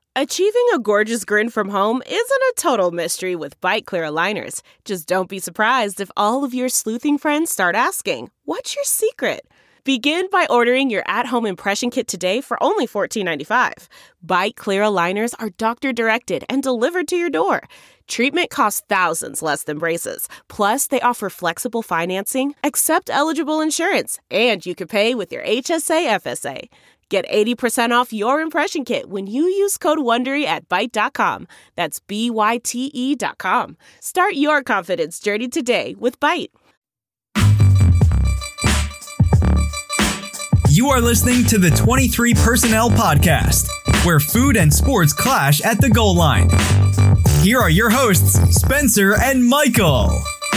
Achieving a gorgeous grin from home isn't a total mystery with Byte Clear aligners. Just don't be surprised if all of your sleuthing friends start asking, "What's your secret?" Begin by ordering your at-home impression kit today for only $14.95. Byte Clear aligners are doctor-directed and delivered to your door. Treatment costs thousands less than braces. Plus, they offer flexible financing, accept eligible insurance, and you can pay with your HSA FSA. Get 80% off your impression kit when you use code WONDERY at Byte.com. That's BYTE.com. Start your confidence journey today with Byte. You are listening to the 23 Personnel Podcast, where food and sports clash at the goal line. Here are your hosts, Spencer and Michael.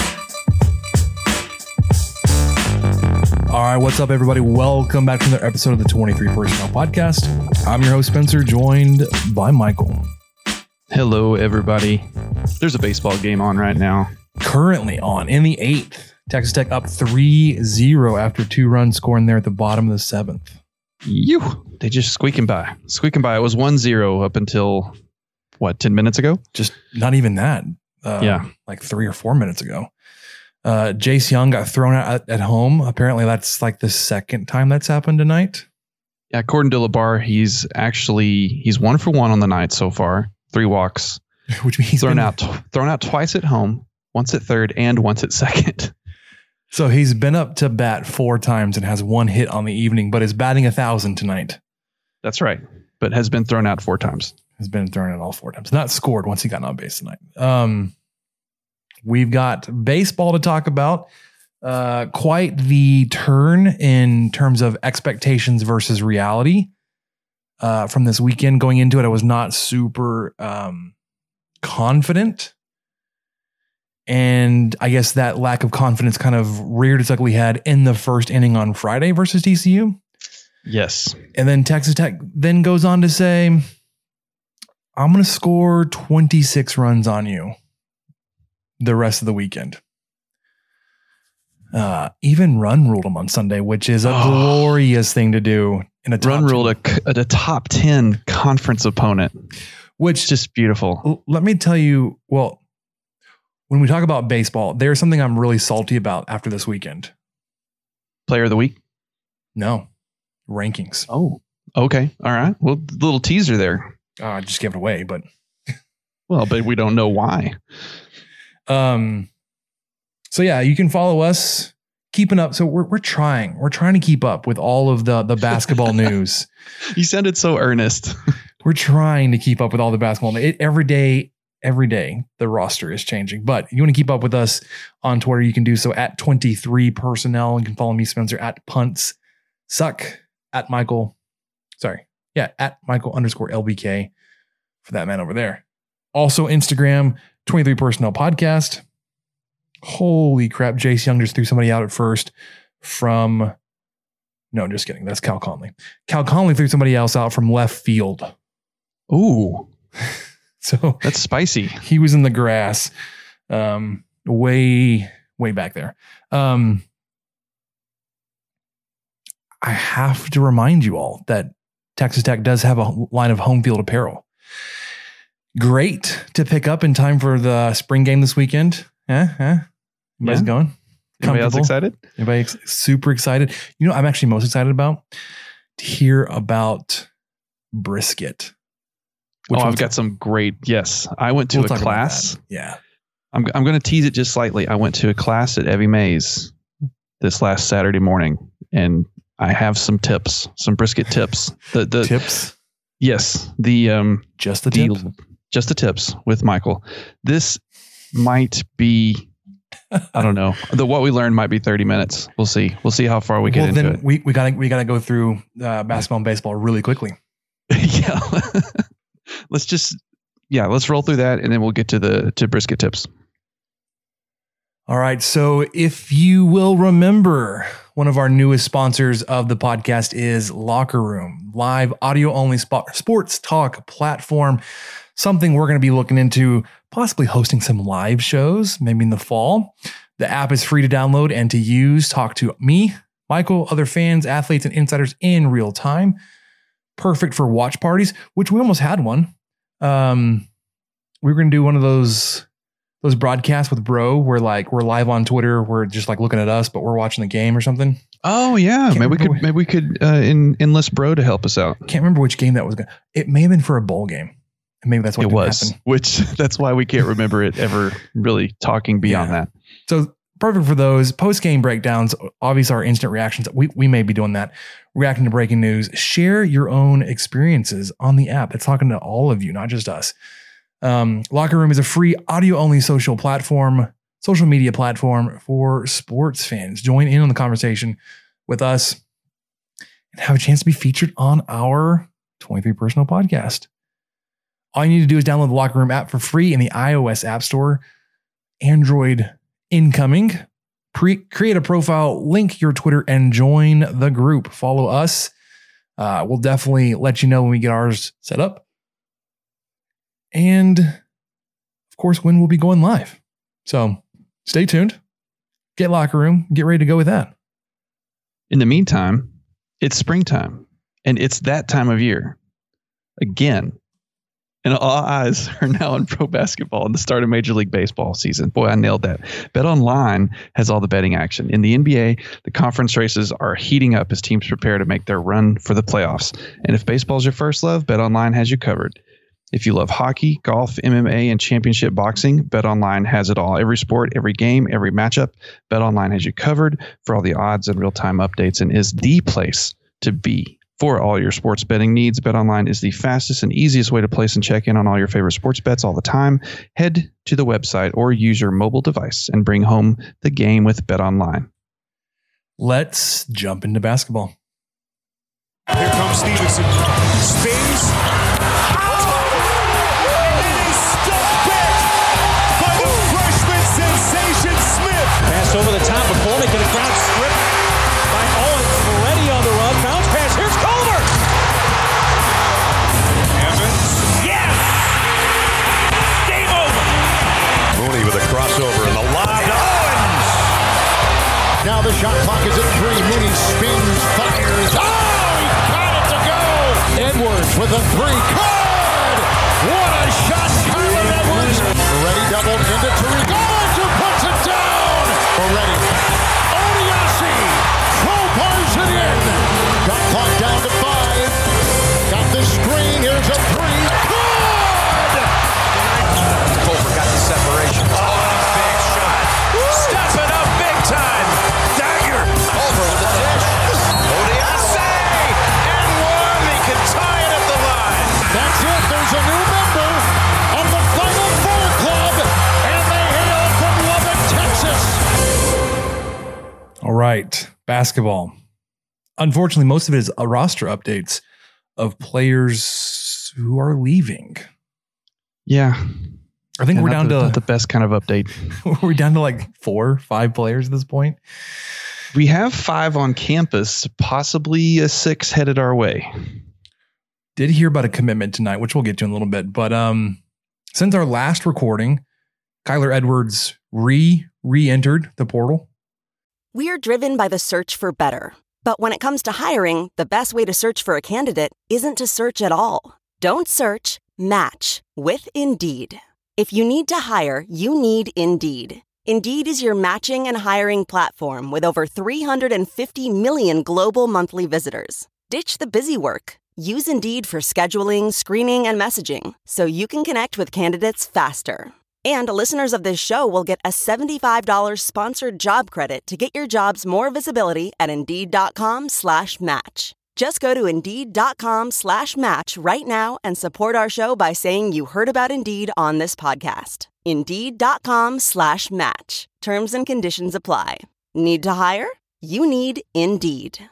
All right, what's up, everybody? Welcome back to another episode of the 23 Personnel Podcast. I'm your host, Spencer, joined by Michael. Hello, everybody. There's a baseball game on right now. Currently on in the 8th. Texas Tech up 3-0 after 2 runs scoring there at the bottom of the 7th. They just squeaking by. It was 1-0 up until, 10 minutes ago? Just not even that. Like 3 or 4 minutes ago. Jace Young got thrown out at home. Apparently that's like the second time that's happened tonight. Yeah, according to LeBar, he's 1 for 1 on the night so far. 3 walks. Which means he's thrown out twice at home, once at third and once at second. So he's been up to bat 4 times and has 1 hit on the evening, but is batting 1,000 tonight. That's right. But has been thrown out 4 times. Has been thrown out all 4 times. Not scored once he got on base tonight. We've got baseball to talk about. Quite the turn in terms of expectations versus reality from this weekend. Going into it, I was not super confident. And I guess that lack of confidence kind of reared its ugly head in the first inning on Friday versus TCU. Yes. And then Texas Tech then goes on to say, I'm going to score 26 runs on you the rest of the weekend. Even run ruled them on Sunday, which is a glorious thing to do in a top run ruled a top 10 conference opponent, which is just beautiful. Let me tell you, when we talk about baseball, there's something I'm really salty about after this weekend. Player of the week? No. Rankings. Oh, okay. All right. Well, little teaser there. I just gave it away, but but we don't know why. So yeah, you can follow us keeping up. So we're trying to keep up with all of the basketball news. You sounded so earnest. We're trying to keep up with all the basketball. Every day, the roster is changing, but you want to keep up with us on Twitter. You can do so at 23 Personnel. You can follow me, Spencer, at Punts Suck, at Michael _LBK for that man over there. Also Instagram, 23 Personnel Podcast. Holy crap. Jace Young just threw somebody out at first no, just kidding. That's Cal Conley. Cal Conley threw somebody else out from left field. Ooh. So that's spicy. He was in the grass, way back there. I have to remind you all that Texas Tech does have a line of home field apparel. Great to pick up in time for the spring game this weekend. Everybody's going? Anybody else excited? Everybody super excited. You know, I'm actually most excited about to hear about brisket. I've got some great. Yes, I went to a class. Yeah, I'm going to tease it just slightly. I went to a class at Evie Mays this last Saturday morning, and I have some tips, some brisket tips. The tips. Yes, just the tips with Michael. This might be. I don't know. What we learned might be 30 minutes. We'll see. We'll see how far we get into it. We gotta go through basketball and baseball really quickly. Yeah. Let's roll through that, and then we'll get to brisket tips. All right. So if you will remember, one of our newest sponsors of the podcast is Locker Room, live audio only sports talk platform. Something we're going to be looking into, possibly hosting some live shows, maybe in the fall. The app is free to download and to use. Talk to me, Michael, other fans, athletes, and insiders in real time. Perfect for watch parties, which we almost had one we were going to do one of those broadcasts with Bro where like we're live on Twitter. We're just like looking at us, but we're watching the game or something. Oh yeah. Maybe we could enlist Bro to help us out. Can't remember which game that was. It may have been for a bowl game. And maybe that's what it was, happen. Which that's why we can't remember it ever really talking beyond that. So perfect for those post-game breakdowns. Obviously our instant reactions. We may be doing that. Reacting to breaking news. Share your own experiences on the app. It's talking to all of you, not just us. Locker Room is a free audio-only social media platform for sports fans. Join in on the conversation with us and have a chance to be featured on our 23 Personnel podcast. All you need to do is download the Locker Room app for free in the iOS App Store. Android incoming. Create a profile, link your Twitter, and join the group. Follow us. We'll definitely let you know when we get ours set up. And, of course, when we'll be going live. So stay tuned. Get Locker Room. Get ready to go with that. In the meantime, it's springtime. And it's that time of year. Again. And all eyes are now on pro basketball and the start of Major League Baseball season. Boy, I nailed that. BetOnline has all the betting action. In the NBA, the conference races are heating up as teams prepare to make their run for the playoffs. And if baseball's your first love, BetOnline has you covered. If you love hockey, golf, MMA, and championship boxing, BetOnline has it all. Every sport, every game, every matchup, BetOnline has you covered for all the odds and real-time updates and is the place to be. For all your sports betting needs, BetOnline is the fastest and easiest way to place and check in on all your favorite sports bets all the time. Head to the website or use your mobile device and bring home the game with BetOnline. Let's jump into basketball. Here comes Stevenson. Spins. And it is stuck back by the freshman sensation Smith. Pass over the top of Coley. Can a crowd strip by Owens. Moretti on the run. Bounce pass. Here's Culver. Evans. Yes! Game over. Mooney with a crossover and the lob to Owens. Now the shot clock is at 3. Mooney spins, fires. Oh, he got it to go. Edwards with a 3. Good! What a shot, Kyler Edwards. Moretti doubled into Tariq Owens, who puts it down. Moretti. Odiasi crowbars it in. Shot clock down to 5. Got the screen. Here's a 3. Good! Culver got the separation. Oh, big shot. Step it up big time. Dagger. Culver with the dish. Odiasi. And one. He can tie it at the line. That's it. There's a new member of the Final Four Club, and they hail from Lubbock, Texas. All right, basketball. Unfortunately, most of it is roster updates of players who are leaving. Yeah. I think we're down to the best kind of update. We're down to like 4 or 5 players at this point. We have 5 on campus, possibly a 6 headed our way. Did hear about a commitment tonight, which we'll get to in a little bit. But since our last recording, Kyler Edwards re-entered the portal. We're driven by the search for better. But when it comes to hiring, the best way to search for a candidate isn't to search at all. Don't search, match with Indeed. If you need to hire, you need Indeed. Indeed is your matching and hiring platform with over 350 million global monthly visitors. Ditch the busy work. Use Indeed for scheduling, screening, and messaging so you can connect with candidates faster. And listeners of this show will get a $75 sponsored job credit to get your jobs more visibility at Indeed.com/match. Just go to Indeed.com/match right now and support our show by saying you heard about Indeed on this podcast. Indeed.com/match. Terms and conditions apply. Need to hire? You need Indeed.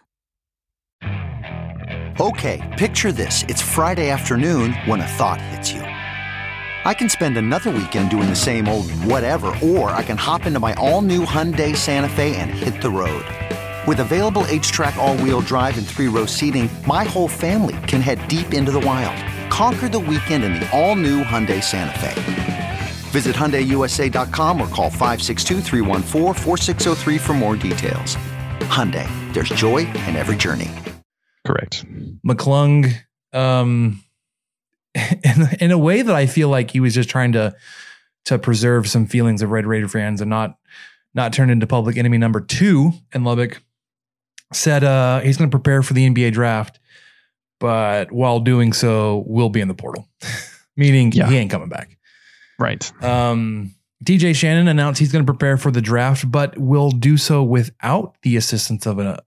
Okay, picture this. It's Friday afternoon when a thought hits you. I can spend another weekend doing the same old whatever, or I can hop into my all-new Hyundai Santa Fe and hit the road. With available H-Track all-wheel drive and 3-row seating, my whole family can head deep into the wild. Conquer the weekend in the all-new Hyundai Santa Fe. Visit HyundaiUSA.com or call 562-314-4603 for more details. Hyundai, there's joy in every journey. Correct. McClung, in a way that I feel like he was just trying to preserve some feelings of Red Raider fans and not turn into public enemy number 2 in Lubbock, said he's going to prepare for the NBA draft, but while doing so, will be in the portal, meaning he ain't coming back. Right. TJ Shannon announced he's going to prepare for the draft, but will do so without the assistance of an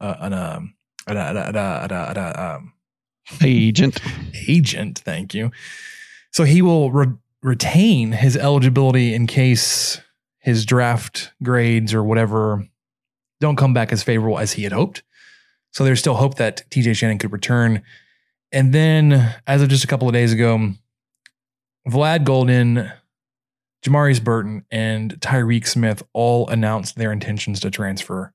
agent. Agent, thank you. So he will retain his eligibility in case his draft grades or whatever don't come back as favorable as he had hoped. So there's still hope that TJ Shannon could return. And then, as of just a couple of days ago, Vlad Golden, Jamarius Burton, and Tyreek Smith all announced their intentions to transfer.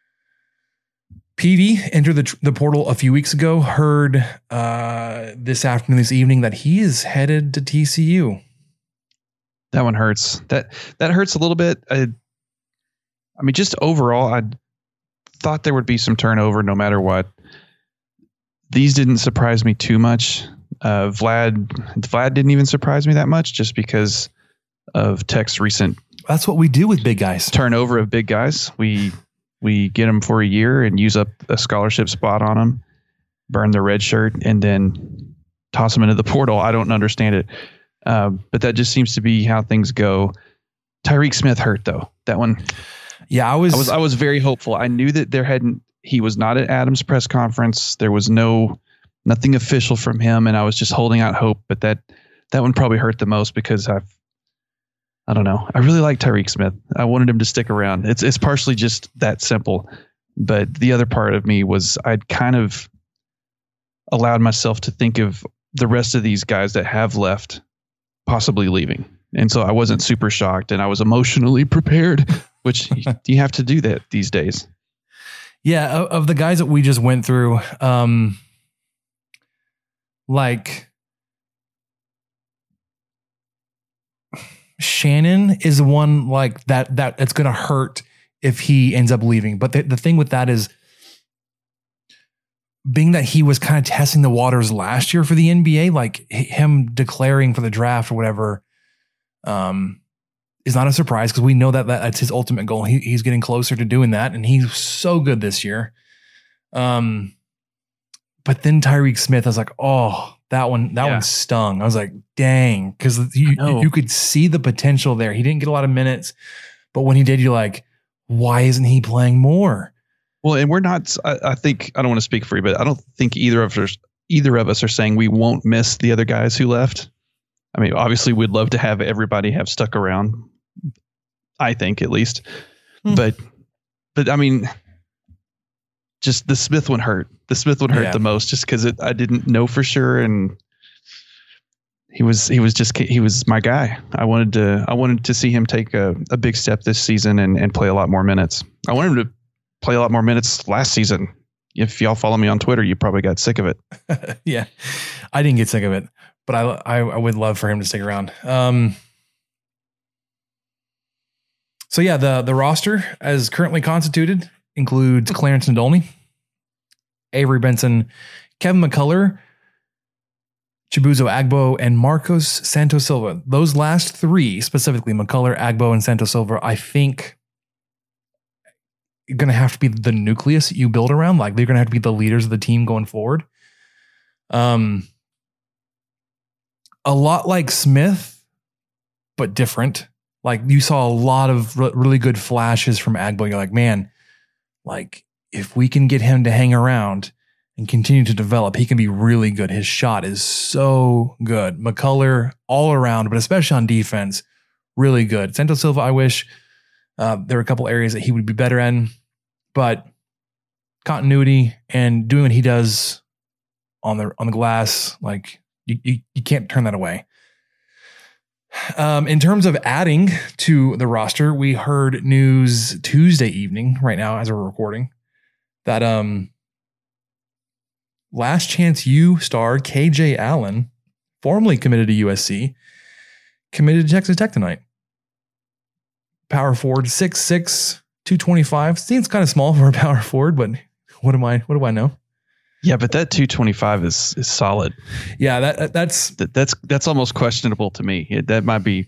Petey entered the portal a few weeks ago, heard this evening that he is headed to TCU. That one hurts. That hurts a little bit. I mean, just overall, I thought there would be some turnover no matter what. These didn't surprise me too much. Vlad didn't even surprise me that much just because of Tech's recent. That's what we do with big guys. Turnover of big guys. We get them for a year and use up a scholarship spot on them, burn their red shirt, and then toss them into the portal. I don't understand it. But that just seems to be how things go. Tyreek Smith hurt though. That one. Yeah, I was very hopeful. I knew that he was not at Adams' press conference. There was nothing official from him, and I was just holding out hope. But that one probably hurt the most because I don't know. I really like Tyreek Smith. I wanted him to stick around. It's partially just that simple. But the other part of me was I'd kind of allowed myself to think of the rest of these guys that have left possibly leaving. And so I wasn't super shocked, and I was emotionally prepared, which you have to do that these days. Yeah, of the guys that we just went through, like Shannon is the one like that it's going to hurt if he ends up leaving. But the thing with that is, being that he was kind of testing the waters last year for the NBA, like him declaring for the draft or whatever, is not a surprise because we know that's his ultimate goal. He's getting closer to doing that, and he's so good this year. But then Tyreek Smith, I was like, oh, that one stung. I was like, dang, because you could see the potential there. He didn't get a lot of minutes, but when he did, you're like, why isn't he playing more? Well, and we're not. I think I don't want to speak for you, but I don't think either of us are saying we won't miss the other guys who left. I mean, obviously, we'd love to have everybody have stuck around. I think at least, but I mean, just the Smith one hurt. The Smith one hurt the most, just because I didn't know for sure, and he was my guy. I wanted to see him take a big step this season and play a lot more minutes. I wanted him to play a lot more minutes last season. If y'all follow me on Twitter, you probably got sick of it. Yeah, I didn't get sick of it, but I would love for him to stick around. So yeah, the roster as currently constituted includes Clarence Nadolny, Avery Benson, Kevin McCullough, Chibuzo Agbo, and Marcos Santos Silva. Those last three, specifically McCullough, Agbo, and Santos Silva, I think going to have to be the nucleus you build around. Like they're going to have to be the leaders of the team going forward. A lot like Smith, but different. Like you saw a lot of really good flashes from Agbo. You're like, man, like if we can get him to hang around and continue to develop, he can be really good. His shot is so good. McCullough all around, but especially on defense, really good. Santos Silva, I wish there were a couple areas that he would be better in, but continuity and doing what he does on the glass, like you can't turn that away. In terms of adding to the roster, we heard news Tuesday evening, right now as we're recording, that Last Chance U star KJ Allen, formerly committed to USC, committed to Texas Tech tonight. Power forward, 6'6", 225. Seems kind of small for a power forward, but what do I know? Yeah, but that 225 is solid. Yeah, that's almost questionable to me. That might be.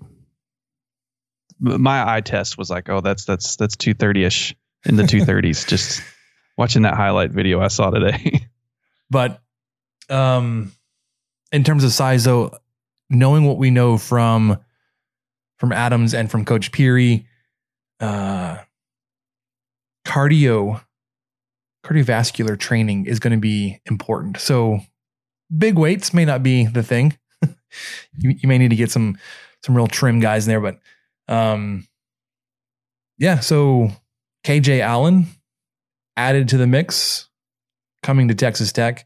My eye test was like, oh, that's 230-ish in the 230s. Just watching that highlight video I saw today. But in terms of size, though, knowing what we know from Adams and from Coach Peary, cardiovascular training is going to be important. So big weights may not be the thing. you may need to get some real trim guys in there, but so KJ Allen added to the mix coming to Texas Tech.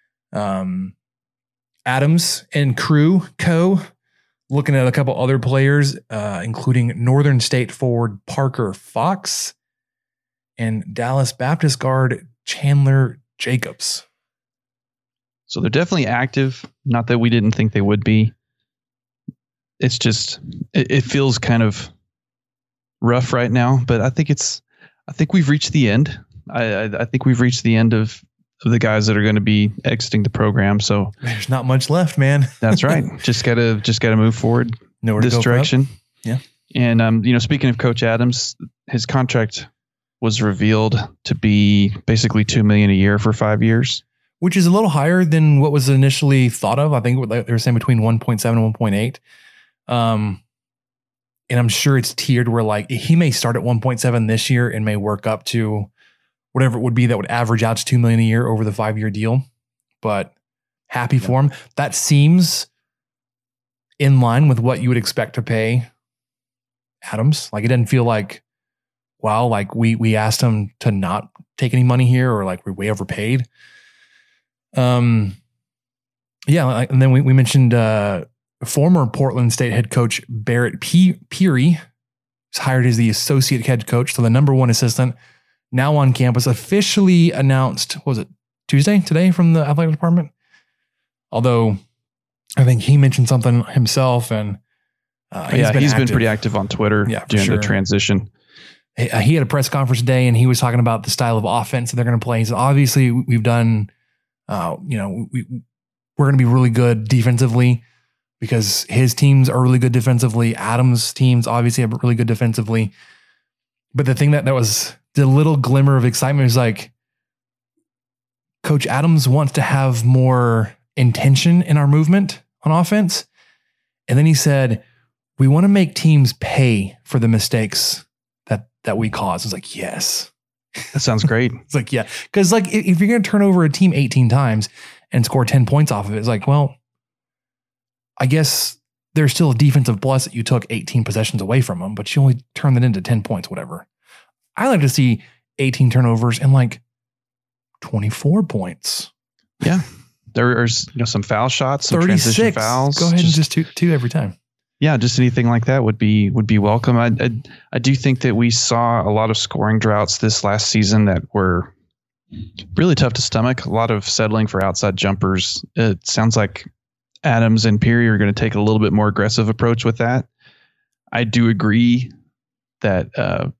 Adams and co looking at a couple other players, including Northern State forward Parker Fox and Dallas Baptist guard Chandler Jacobs. So they're definitely active. Not that we didn't think they would be. It's just, it feels kind of rough right now, but I think we've reached the end. I think we've reached the end of the guys that are going to be exiting the program. So there's not much left, man. That's right. Just gotta move forward this direction. Yeah. And, speaking of Coach Adams, his contract was revealed to be basically $2 million a year for 5 years, which is a little higher than what was initially thought of. I think they were saying between 1.7 and 1.8. And I'm sure it's tiered where like he may start at 1.7 this year and may work up to whatever it would be that would average out to $2 million a year over the 5-year deal. But happy for him. That seems in line with what you would expect to pay Adams. Like it didn't feel like, wow, like we asked him to not take any money here or like we're way overpaid. And then we mentioned former Portland State head coach Barrett Peary was hired as the associate head coach, so the number one assistant, now on campus, officially announced, what was it, Tuesday today from the athletic department? Although I think he mentioned something himself, and he's been pretty active on Twitter during the transition. He had a press conference today, and he was talking about the style of offense that they're going to play. He said, obviously, we've done, we're going to be really good defensively because his teams are really good defensively. Adams' teams obviously have really good defensively. But the thing that was the little glimmer of excitement was like, Coach Adams wants to have more intention in our movement on offense. And then he said, we want to make teams pay for the mistakes that we cause. It's like, yes. That sounds great. It's like, yeah. Because like if you're going to turn over a team 18 times and score 10 points off of it, it's like, well, I guess there's still a defensive plus that you took 18 possessions away from them, but you only turned it into 10 points, whatever. I like to see 18 turnovers and like 24 points. Yeah. There's some foul shots, some 36 transition fouls. Go ahead and just two every time. Yeah, just anything like that would be welcome. I do think that we saw a lot of scoring droughts this last season that were really tough to stomach. A lot of settling for outside jumpers. It sounds like Adams and Peary are going to take a little bit more aggressive approach with that. I do agree that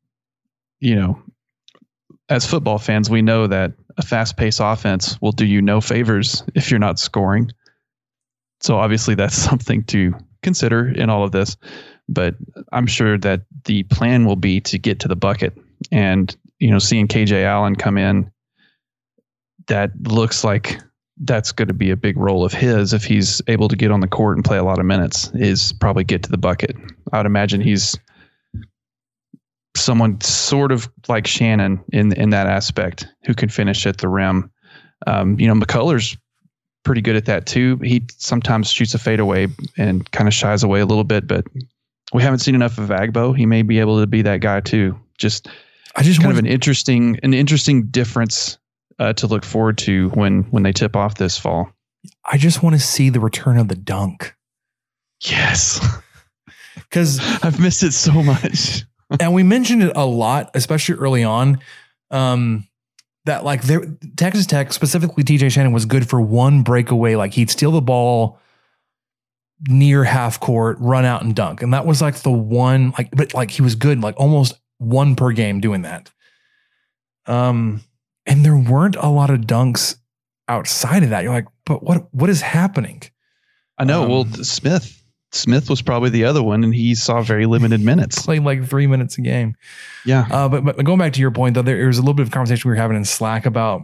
as football fans, we know that a fast-paced offense will do you no favors if you're not scoring. So obviously that's something to consider in all of this, but I'm sure that the plan will be to get to the bucket. And, seeing KJ Allen come in, that looks like that's going to be a big role of his if he's able to get on the court and play a lot of minutes, is probably get to the bucket. I would imagine he's someone sort of like Shannon in that aspect who can finish at the rim. McCullers pretty good at that too. He sometimes shoots a fadeaway and kind of shies away a little bit, but we haven't seen enough of Agbo. He may be able to be that guy too. I just kind of an interesting difference to look forward to when they tip off this fall. I just want to see the return of the dunk. Yes. Because I've missed it so much. And we mentioned it a lot, especially early on, that like Texas Tech, specifically TJ Shannon, was good for one breakaway. Like he'd steal the ball near half court, run out and dunk. And that was like the one, but he was good, like almost one per game doing that. And there weren't a lot of dunks outside of that, you're like, but what is happening? I know. Well, Smith was probably the other one, and he saw very limited minutes. Played like 3 minutes a game. Yeah. But going back to your point, though, there was a little bit of conversation we were having in Slack about,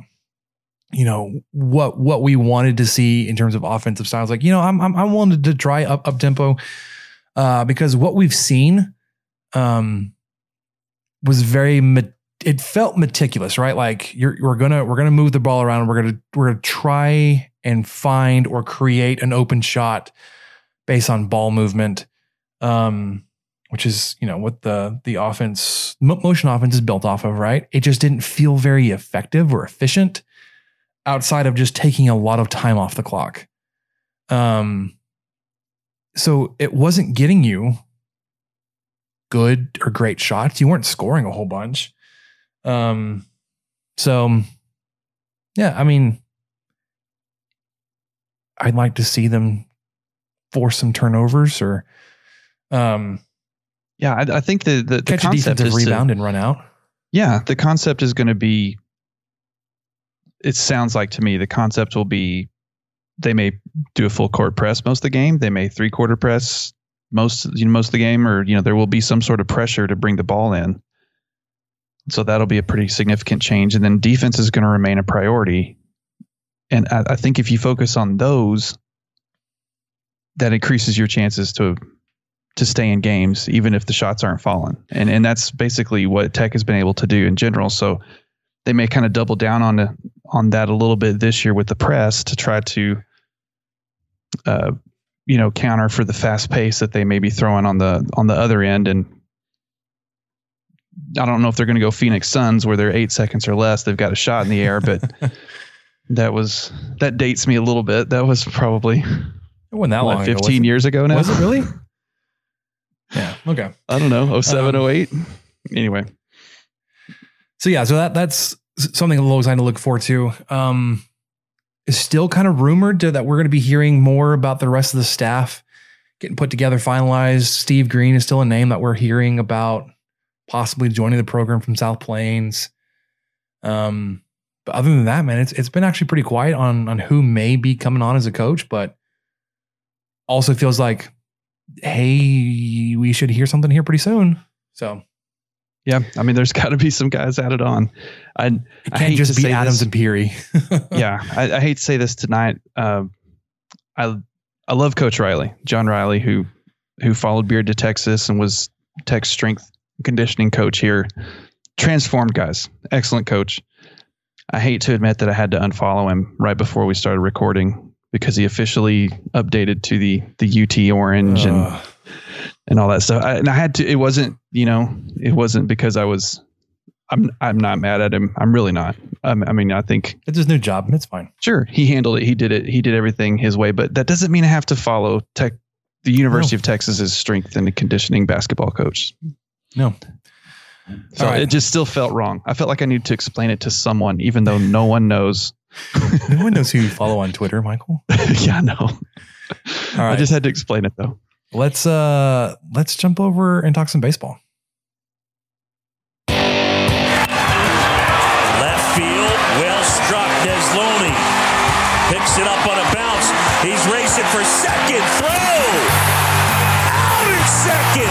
what we wanted to see in terms of offensive styles. Like, I wanted to try up tempo because what we've seen was it felt meticulous, right? Like we're gonna move the ball around. We're gonna try and find or create an open shot based on ball movement, which is what the offense, motion offense is built off of, right? It just didn't feel very effective or efficient outside of just taking a lot of time off the clock. So it wasn't getting you good or great shots. You weren't scoring a whole bunch. So yeah, I mean, I'd like to see them force some turnovers or, I think the catch a concept defensive is rebound and run out. Yeah. The concept is going to be, it sounds like to me, the concept will be, they may do a full court press most of the game. They may 3/4 press most of the game, or, there will be some sort of pressure to bring the ball in. So that'll be a pretty significant change. And then defense is going to remain a priority. And I think if you focus on those, that increases your chances to stay in games, even if the shots aren't falling. And that's basically what Tech has been able to do in general. So they may kind of double down on that a little bit this year with the press to try to, counter for the fast pace that they may be throwing on the other end. And I don't know if they're going to go Phoenix Suns where they're 8 seconds or less. They've got a shot in the air, but that dates me a little bit. That was probably it wasn't that long 15 years ago now. Was it really? Yeah. Okay. I don't know. 07, 08. Anyway. So yeah, that's something a little exciting to look forward to. It's still kind of rumored that we're going to be hearing more about the rest of the staff getting put together, finalized. Steve Green is still a name that we're hearing about possibly joining the program from South Plains. But other than that, man, it's been actually pretty quiet on who may be coming on as a coach, but also feels like, hey, we should hear something here pretty soon. So yeah, I mean, there's got to be some guys added on. It can't just be Adams and Peary. Yeah, I hate to say this tonight. I love Coach Riley, John Riley, who followed Beard to Texas and was Tech's strength and conditioning coach here. Transformed guys, excellent coach. I hate to admit that I had to unfollow him right before we started recording because he officially updated to the UT orange and all that stuff. And I had to. It wasn't because I'm not mad at him. I'm really not. I mean, I think it's his new job. It's fine. Sure, he handled it. He did it. He did everything his way. But that doesn't mean I have to follow the University of Texas's strength and conditioning basketball coach. No. So It just still felt wrong. I felt like I needed to explain it to someone, even though no one knows. No one knows who you follow on Twitter, Michael. Yeah, no. All right. I just had to explain it though. Let's jump over and talk some baseball. Left field, well struck. Desloney picks it up on a bounce. He's racing for second. Throw out in second.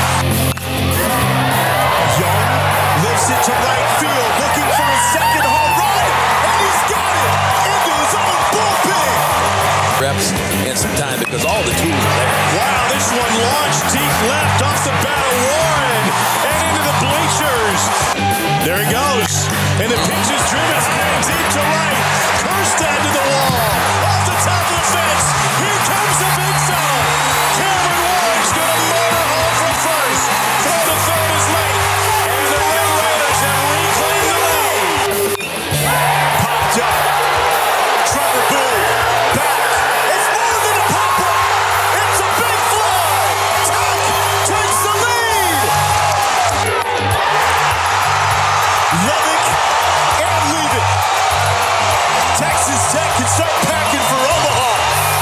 Young lifts it to right field, looking for his second home run, and he's got it into his own bullpen. Reps and some time because all the tools are there. Wow, this one launched deep left off the bat of Warren and into the bleachers. There he goes, and the pitch is driven deep to right. Kirsten to the wall, off the top of the fence. Here comes the big fella. Cameron Warren's going to motor home from first. Throw to third is late, and the Red Raiders have reclaimed the lead. Popped up. Trevor Boone back. It's more than a pop-up. It's a big fly. Tech takes the lead. Levick and leave it. Texas Tech can start packing for Omaha.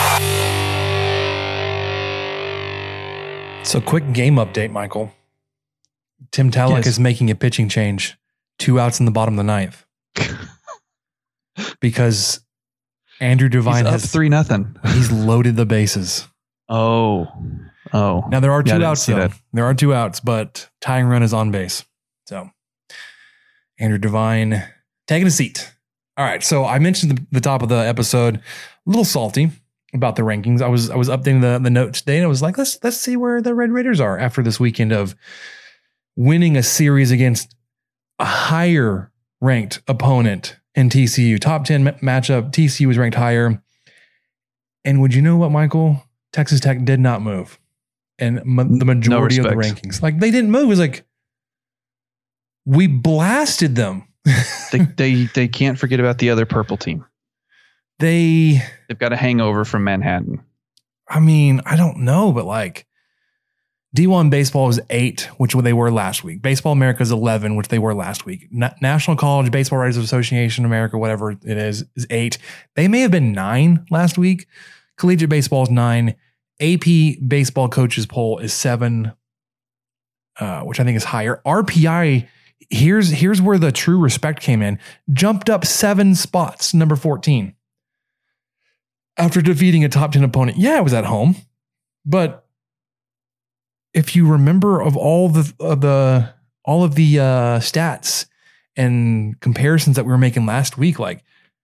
So quick game update, Michael. Tim Talek is making a pitching change. 2 outs in the bottom of the ninth. Because Andrew Devine He's up 3-0. He's loaded the bases. Oh. Now there are two outs though. That. There are 2 outs, but tying run is on base. So Andrew Devine taking a seat. All right. So I mentioned the top of the episode, a little salty about the rankings. I was updating the note today, and I was like, let's see where the Red Raiders are after this weekend of winning a series against a higher ranked opponent in TCU. Top 10 matchup. TCU was ranked higher. And would you know what, Michael? Texas Tech did not move. And the majority of the rankings. Like, they didn't move. It was like, we blasted them. they can't forget about the other purple team. They've got a hangover from Manhattan. I mean, I don't know, but like D1 baseball was 8, which they were last week. Baseball America is 11, which they were last week. National College Baseball Writers Association America, whatever it is 8. They may have been 9 last week. Collegiate baseball is 9. AP baseball coaches poll is 7, which I think is higher. RPI, here's where the true respect came in. Jumped up 7 spots, number 14. After defeating a top 10 opponent. Yeah, it was at home. But if you remember of all of the stats and comparisons that we were making last week, like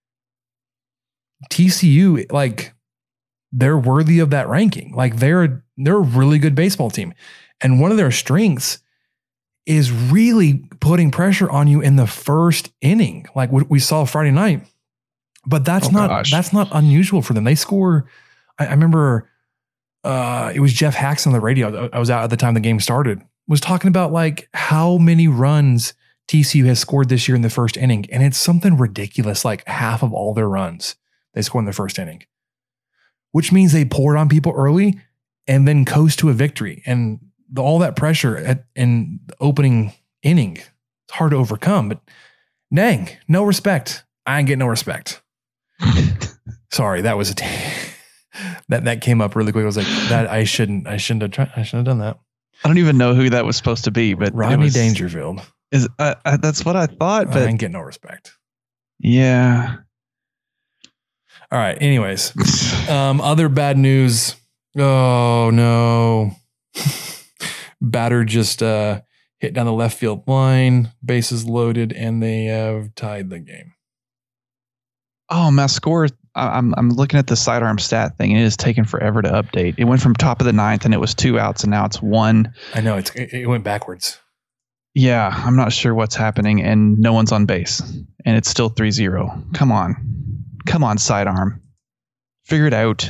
TCU, like they're worthy of that ranking. Like they're a really good baseball team. And one of their strengths is really putting pressure on you in the first inning, like what we saw Friday night. But that's not unusual for them. They score. I remember it was Jeff Haxton on the radio. I was out at the time the game started. Was talking about like how many runs TCU has scored this year in the first inning, and it's something ridiculous. Like half of all their runs they score in the first inning, which means they pour it on people early and then coast to a victory. And all that pressure in the opening inning, it's hard to overcome. But dang, no respect. I ain't getting no respect. Sorry, that was that came up really quick. I was like, that I shouldn't have done that. I don't even know who that was supposed to be, but Rodney Dangerfield. That's what I thought, but I ain't getting no respect. Yeah. All right. Anyways, other bad news. Oh no. Batter just hit down the left field line, bases loaded, and they have tied the game. Oh, my score. I'm looking at the sidearm stat thing, and it is taking forever to update. It went from top of the 9th, and it was 2 outs, and now it's 1. I know it went backwards. Yeah, I'm not sure what's happening, and no one's on base, and it's still 3-0. Come on, sidearm, figure it out.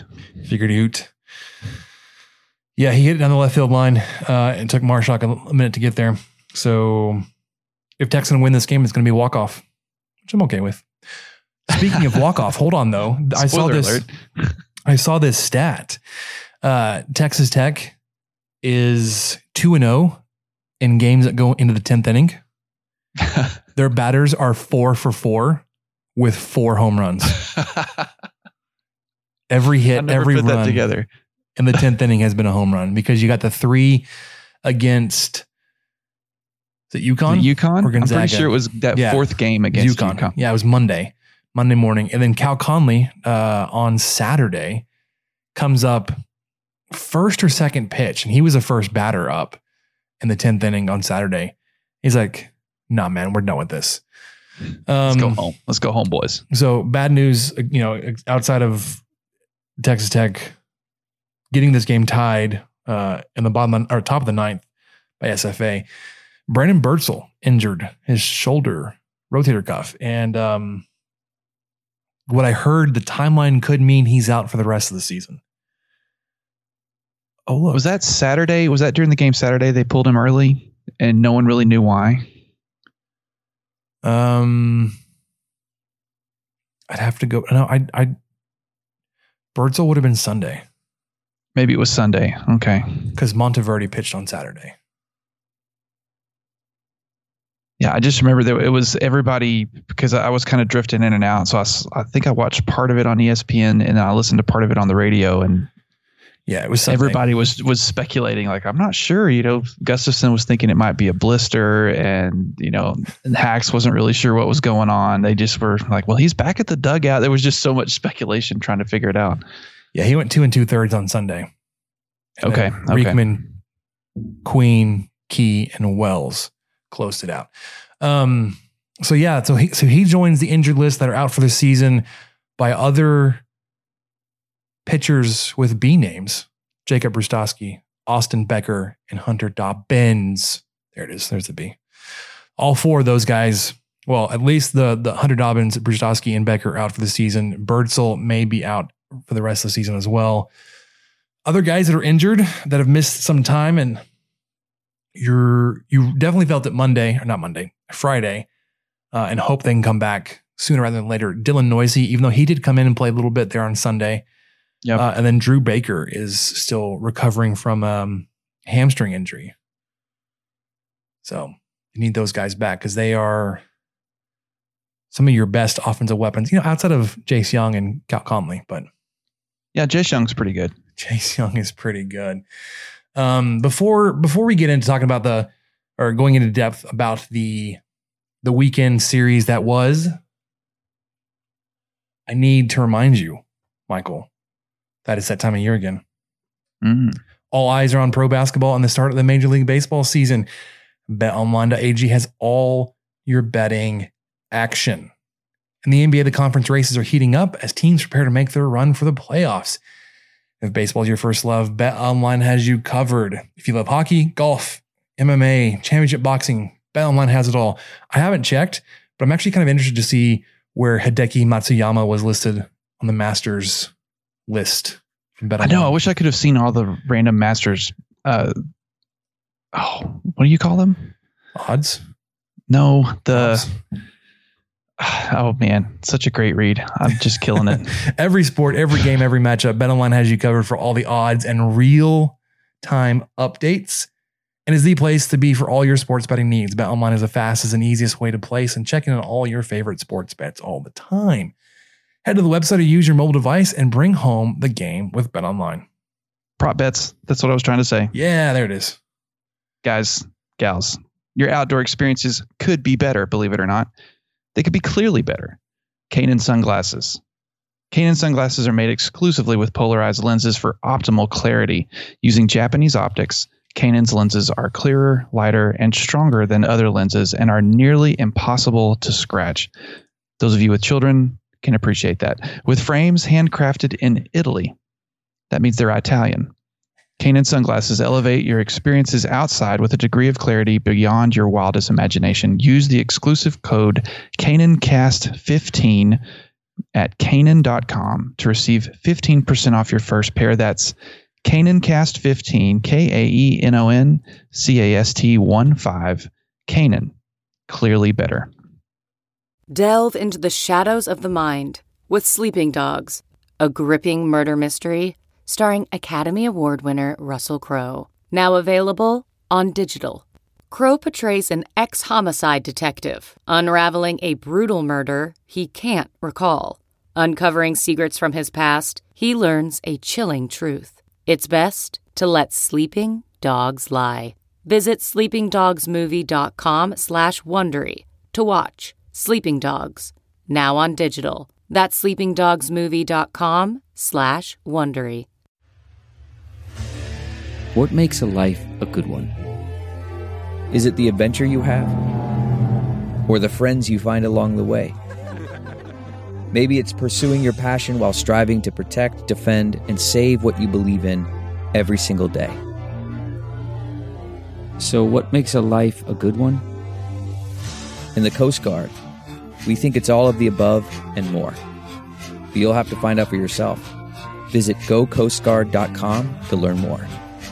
Yeah, he hit it down the left field line. It took Marshak a minute to get there. So if Texans win this game, it's going to be a walk-off, which I'm okay with. Speaking of walk-off, hold on though. I saw this stat. Texas Tech is 2-0 in games that go into the 10th inning. Their batters are 4 for 4 with 4 home runs. Every hit, every run that together in the 10th inning has been a home run, because you got the 3 against. Is it UConn? UConn? Or Gonzaga? I'm pretty sure it was that 4th game against UConn. Yeah, it was Monday morning. And then Cal Conley on Saturday comes up first or second pitch, and he was the first batter up in the 10th inning on Saturday. He's like, nah, man, we're done with this. Let's go home. Let's go home, boys. So bad news, outside of Texas Tech getting this game tied in the bottom or top of the 9th by SFA, Brandon Birdsell injured his shoulder rotator cuff. And what I heard, the timeline could mean he's out for the rest of the season. Oh, look. Was that Saturday? Was that during the game Saturday? They pulled him early and no one really knew why. I'd have to go. No, Birdsell would have been Sunday. Maybe it was Sunday. Okay. Because Monteverde pitched on Saturday. Yeah, I just remember that it was everybody, because I was kind of drifting in and out. So I think I watched part of it on ESPN and I listened to part of it on the radio. And Yeah, it was Sunday. Everybody was speculating, like, I'm not sure, Gustafson was thinking it might be a blister, and, and Hacks wasn't really sure what was going on. They just were like, well, he's back at the dugout. There was just so much speculation trying to figure it out. Yeah, he went 2 2/3 on Sunday. And okay. Riekman, Queen, Key, and Wells closed it out. So he joins the injured list that are out for the season by other pitchers with B names: Jacob Brustowski, Austin Becker, and Hunter Dobbins. There it is. There's the B. All 4 of those guys, well, at least the Hunter Dobbins, Brustowski, and Becker out for the season. Birdsell may be out for the rest of the season as well. Other guys that are injured that have missed some time, and you definitely felt it Friday, and hope they can come back sooner rather than later. Dylan Noisy, even though he did come in and play a little bit there on Sunday. Yep. And then Drew Baker is still recovering from hamstring injury. So you need those guys back because they are some of your best offensive weapons, outside of Jace Young and Cal Conley. But yeah, Jace Young's pretty good. Jace Young is pretty good. Before we get into talking about going into depth about the weekend series that was, I need to remind you, Michael, that it's that time of year again. Mm-hmm. All eyes are on pro basketball and the start of the Major League Baseball season. BetOnline.ag has all your betting action. In the NBA, the conference races are heating up as teams prepare to make their run for the playoffs. If baseball is your first love, BetOnline has you covered. If you love hockey, golf, MMA, championship boxing, BetOnline has it all. I haven't checked, but I'm actually kind of interested to see where Hideki Matsuyama was listed on the Masters list from BetOnline. I know. I wish I could have seen all the random Masters. What do you call them? Odds? No, Odds. Oh man, such a great read. I'm just killing it. Every sport, every game, every matchup, BetOnline has you covered for all the odds and real-time updates, and is the place to be for all your sports betting needs. BetOnline is the fastest and easiest way to place and check in on all your favorite sports bets all the time. Head to the website or use your mobile device and bring home the game with BetOnline. Prop bets. That's what I was trying to say. Yeah, there it is. Guys, gals, your outdoor experiences could be better, believe it or not. They could be clearly better. Kaenon sunglasses. Kaenon sunglasses are made exclusively with polarized lenses for optimal clarity. Using Japanese optics, Kaenon's lenses are clearer, lighter, and stronger than other lenses and are nearly impossible to scratch. Those of you with children can appreciate that. With frames handcrafted in Italy, that means they're Italian. Kaenon sunglasses elevate your experiences outside with a degree of clarity beyond your wildest imagination. Use the exclusive code KaenonCast15 at Kaenon.com to receive 15% off your first pair. That's KaenonCast15, KaenonCast15, Kaenon, clearly better. Delve into the shadows of the mind with Sleeping Dogs, a gripping murder mystery starring Academy Award winner Russell Crowe. Now available on digital. Crowe portrays an ex-homicide detective unraveling a brutal murder he can't recall. Uncovering secrets from his past, he learns a chilling truth. It's best to let sleeping dogs lie. Visit sleepingdogsmovie.com/Wondery to watch Sleeping Dogs, now on digital. That's sleepingdogsmovie.com/Wondery. What makes a life a good one? Is it the adventure you have? Or the friends you find along the way? Maybe it's pursuing your passion while striving to protect, defend, and save what you believe in every single day. So what makes a life a good one? In the Coast Guard, we think it's all of the above and more. But you'll have to find out for yourself. Visit GoCoastGuard.com to learn more.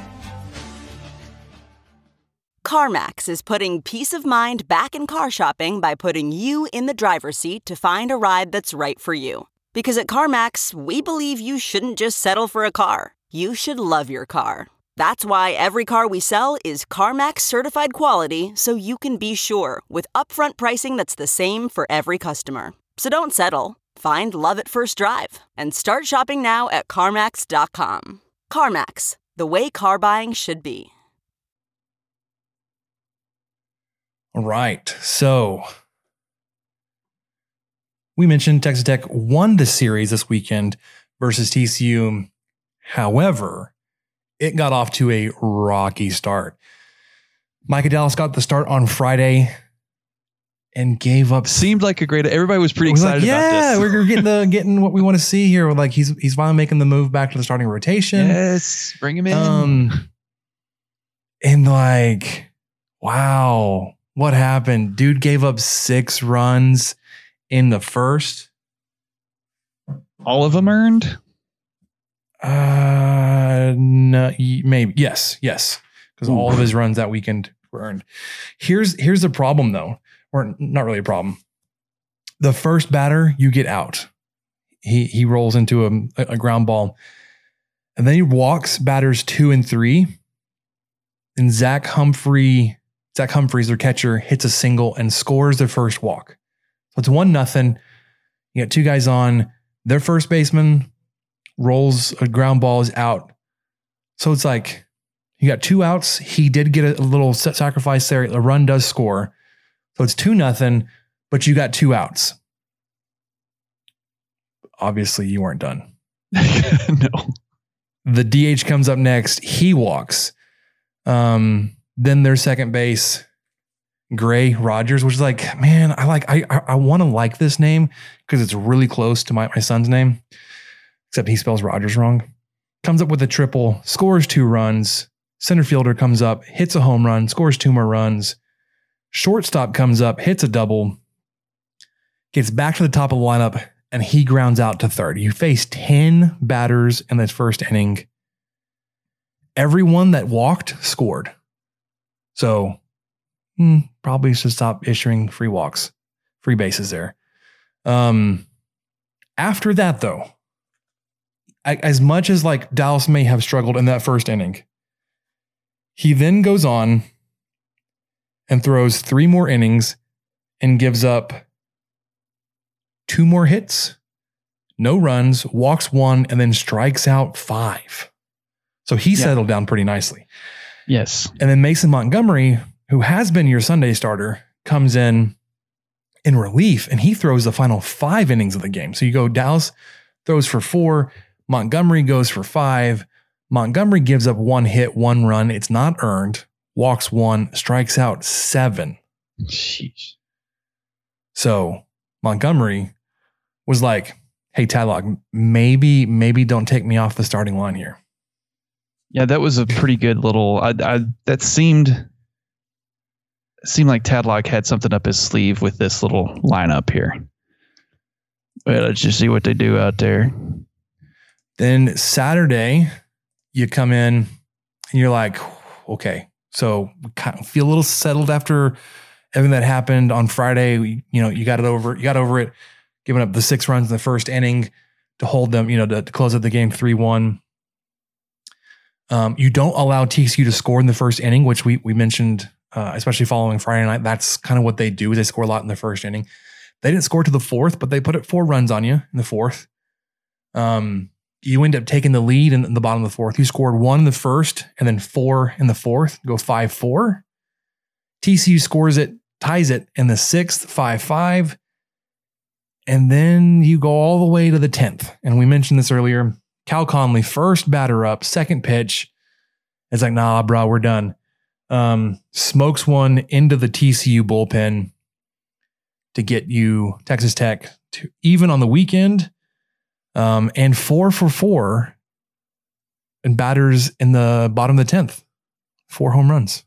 CarMax is putting peace of mind back in car shopping by putting you in the driver's seat to find a ride that's right for you. Because at CarMax, we believe you shouldn't just settle for a car. You should love your car. That's why every car we sell is CarMax certified quality, so you can be sure with upfront pricing that's the same for every customer. So don't settle. Find love at first drive and start shopping now at CarMax.com. CarMax, the way car buying should be. All right. So we mentioned Texas Tech won the series this weekend versus TCU. However, it got off to a rocky start. Micah Dallas got the start on Friday and gave up. Seemed like a great. Everybody was pretty excited about this. Yeah, we're getting what we want to see here. Like he's finally making the move back to the starting rotation. Yes, bring him in. And like, wow, what happened? Dude gave up 6 runs in the first. All of them earned? No, maybe. Yes. Because all of his runs that weekend were earned. Here's the problem though, or not really a problem. The first batter, you get out. He rolls into a ground ball, and then he walks batters 2 and 3. And Zach Humphreys, their catcher, hits a single and scores their first walk. So it's 1-0. You got 2 guys on. Their first baseman rolls a ground ball, is out. So it's like you got 2 outs. He did get a little sacrifice there. A run does score. So it's 2-0, but you got 2 outs. Obviously, you weren't done. No. The DH comes up next. He walks. Then their second base, Gray Rogers, which is like, man, I want to like this name because it's really close to my son's name, except he spells Rogers wrong. Comes up with a triple, scores 2 runs. Center fielder comes up, hits a home run, scores 2 more runs. Shortstop comes up, hits a double, gets back to the top of the lineup, and he grounds out to third. You face 10 batters in this first inning. Everyone that walked scored. So probably should stop issuing free bases there. After that, though, as much as like Dallas may have struggled in that first inning, he then goes on and throws 3 more innings and gives up 2 more hits, no runs, walks 1, and then strikes out 5. So he settled down pretty nicely. Yes. And then Mason Montgomery, who has been your Sunday starter, comes in relief, and he throws the final 5 innings of the game. So you go, Dallas throws for 4, Montgomery goes for 5. Montgomery gives up 1 hit, 1 run. It's not earned. Walks 1, strikes out 7. Jeez. So Montgomery was like, hey, Tadlock, maybe don't take me off the starting line here. Yeah, that was a pretty good little. That seemed like Tadlock had something up his sleeve with this little lineup here. But let's just see what they do out there. Then Saturday, you come in and you're like, okay, so we kind of feel a little settled after everything that happened on Friday. You got over it, giving up the 6 runs in the first inning to hold them, to close out the game 3-1. You don't allow TCU to score in the first inning, which we mentioned, especially following Friday night. That's kind of what they do. They score a lot in the first inning. They didn't score to the 4th, but they put it 4 runs on you in the 4th. You end up taking the lead in the bottom of the 4th. You scored 1 in the first and then 4 in the 4th. Go 5-4. TCU scores it, ties it in the 6th, 5-5. And then you go all the way to the 10th. And we mentioned this earlier. Cal Conley, first batter up, second pitch. It's like, nah, bro, we're done. Smokes one into the TCU bullpen to get you Texas Tech to even on the weekend. And 4 for 4 and batters in the bottom of the 10th. 4 home runs.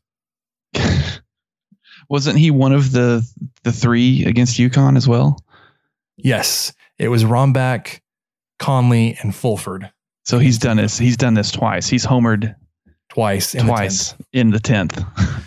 Wasn't he one of the 3 against UConn as well? Yes. It was Rombach, Conley, and Fulford. So he's done this. He's done this twice. He's homered twice in the 10th.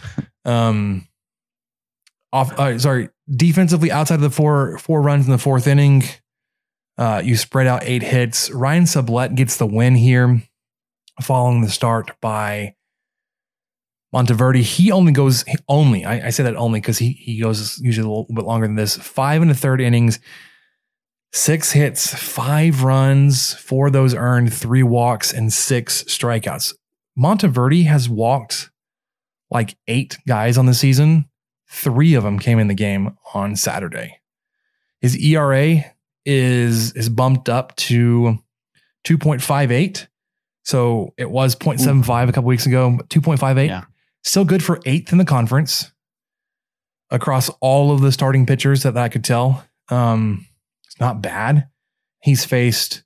Defensively, outside of the four runs in the 4th inning, you spread out 8 hits. Ryan Sublette gets the win here following the start by Monteverde. He only goes, I say that only because he goes usually a little bit longer than this. 5 1/3 innings. 6 hits, 5 runs, 4 of those earned, 3 walks, and 6 strikeouts. Monteverde has walked like 8 guys on the season. 3 of them came in the game on Saturday. His ERA is bumped up to 2.58. So it was 0.75 a couple weeks ago, but 2.58. Yeah. Still good for 8th in the conference across all of the starting pitchers that I could tell. It's not bad. He's faced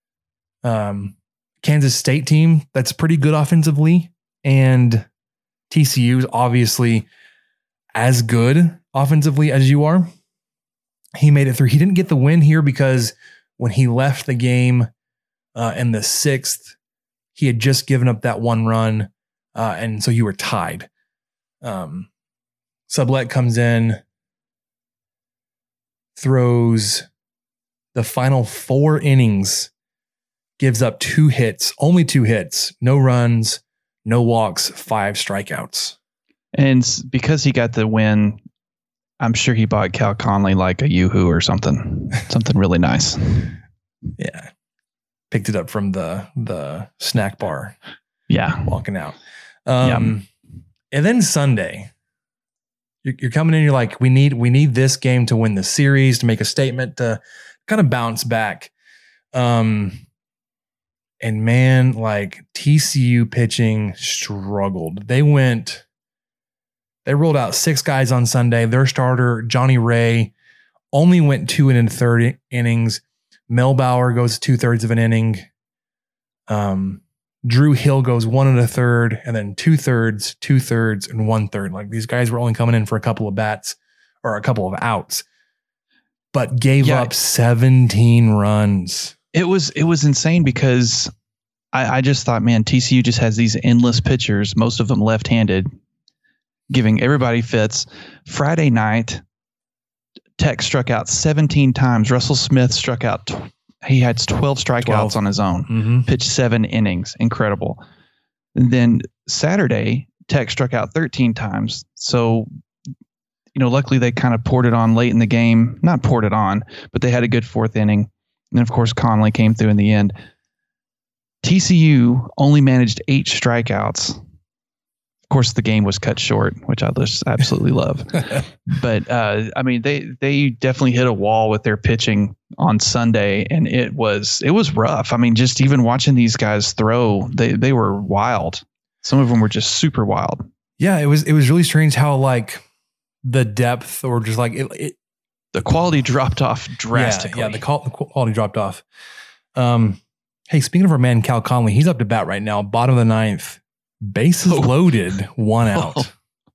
Kansas State team that's pretty good offensively, and TCU is obviously as good offensively as you are. He made it through. He didn't get the win here because when he left the game in the 6th, he had just given up that 1 run, and so you were tied. Sublette comes in, throws the final 4 innings, gives up 2 hits, only 2 hits, no runs, no walks, 5 strikeouts. And because he got the win, I'm sure he bought Cal Conley like a Yoo-hoo or something really nice. Yeah. Picked it up from the snack bar. Yeah. Walking out. And then Sunday, you're coming in, you're like, we need this game to win the series, to make a statement, to kind of bounce back. And man, like TCU pitching struggled. They rolled out 6 guys on Sunday. Their starter, Johnny Ray, only went 2 1/3 innings. Melbauer goes 2/3 of an inning. Drew Hill goes 1 1/3, and then 2/3, 2/3, and 1/3. Like these guys were only coming in for a couple of bats or a couple of outs, but gave up 17 runs. It was insane because I just thought, man, TCU just has these endless pitchers, most of them left-handed, giving everybody fits. Friday night, Tech struck out 17 times. Russell Smith struck out. He had 12 strikeouts on his own. Pitched 7 innings. Incredible. And then Saturday, Tech struck out 13 times. So, luckily they kind of poured it on late in the game. Not poured it on, but they had a good 4th inning. And of course, Conley came through in the end. TCU only managed 8 strikeouts. Of course, the game was cut short, which I just absolutely love. But they definitely hit a wall with their pitching on Sunday, and it was rough. I mean, just even watching these guys throw, they were wild. Some of them were just super wild. Yeah, it was really strange how like the depth or just like the quality dropped off drastically. Yeah, the quality dropped off. Hey, speaking of our man Cal Conley, he's up to bat right now, bottom of the 9th. Bases loaded, 1 out.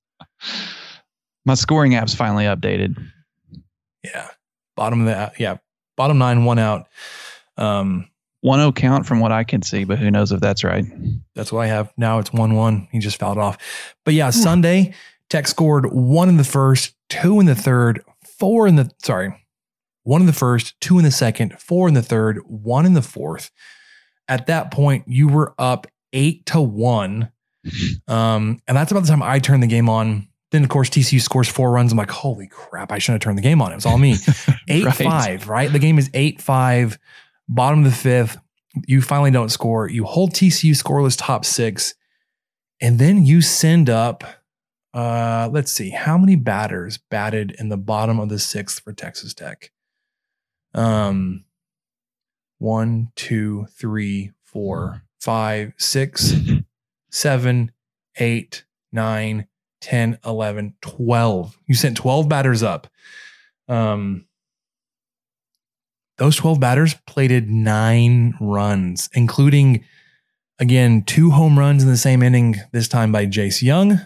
My scoring app's finally updated. Yeah. Bottom 9, 1 out. 1-0 count from what I can see, but who knows if that's right. That's what I have. Now it's 1-1. He just fouled off. But yeah, Sunday, Tech scored 1 in the first, 2 in the third, 1 in the first, 2 in the second, 4 in the third, 1 in the fourth. At that point, you were up 8-1. And that's about the time I turned the game on. Then, of course, TCU scores 4 runs. I'm like, holy crap, I shouldn't have turned the game on. It was all me. 8-5, right? The game is 8-5, bottom of the 5th. You finally don't score. You hold TCU scoreless top 6. And then you send up, let's see, how many batters batted in the bottom of the 6th for Texas Tech? 1, 2, 3, 4, 5, 6, 7, 8, 9, 10, 11, 12. You sent 12 batters up. Those 12 batters plated 9 runs, including, again, 2 home runs in the same inning, this time by Jace Young.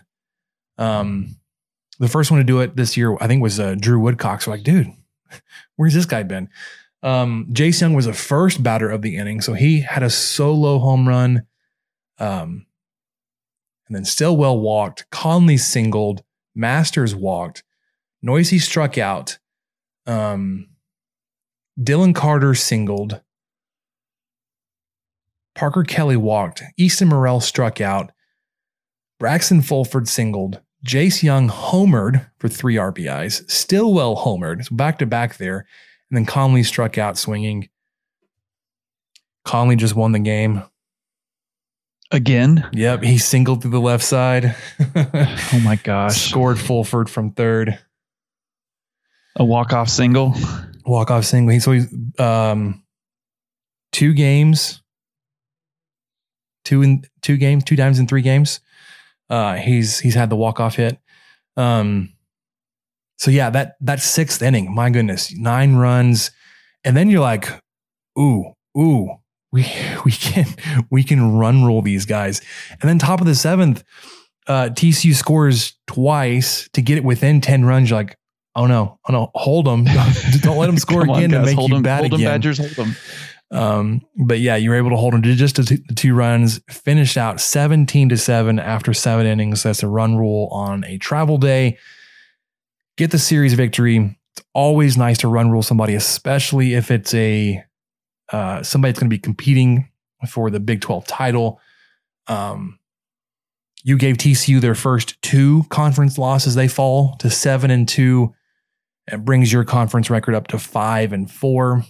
The first one to do it this year, I think, was Drew Woodcock. So like, dude, where's this guy been? Jace Young was the first batter of the inning, so he had a solo home run. And then Stillwell walked, Conley singled, Masters walked, Noisy struck out, Dylan Carter singled, Parker Kelly walked, Easton Morrell struck out, Braxton Fulford singled, Jace Young homered for 3 RBIs, Stillwell homered, so back to back there. And And then Conley struck out swinging. Conley just won the game. Again? Yep, he singled through the left side. Oh my gosh. Scored Fulford from third. A walk-off single? Walk-off single. So he's 2 games. 2 times in 3 games. He's had the walk-off hit. So yeah, that 6th inning, my goodness, 9 runs. And then you're like, ooh, we can run roll these guys. And then top of the 7th, TCU scores twice to get it within 10 runs. You're like, oh no, hold them. Don't let them score again to make you bad again. Badgers, hold them. But yeah, you were able to hold them to just the 2 runs, finish out 17-7 after 7 innings. That's a run rule on a travel day. Get the series victory. It's always nice to run rule somebody, especially if it's somebody that's going to be competing for the Big 12 title. You gave TCU their first 2 conference losses. They fall to 7-2. It brings your conference record up to 5-4.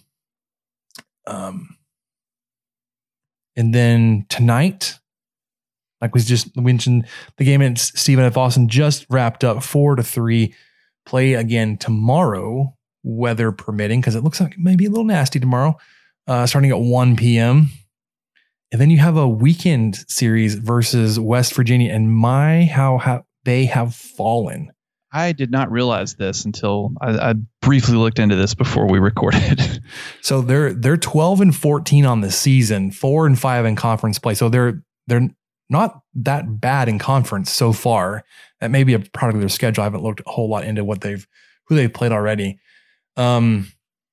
And then tonight, like we just mentioned, the game at Stephen F. Austin just wrapped up 4-3. Play again tomorrow, weather permitting, because it looks like it may be a little nasty tomorrow, starting at 1 p.m. And then you have a weekend series versus West Virginia, and how they have fallen. I did not realize this until I briefly looked into this before we recorded. So they're 12-14 on the season, 4-5 in conference play. So they're not that bad in conference so far. That may be a product of their schedule. I haven't looked a whole lot into who they've played already. At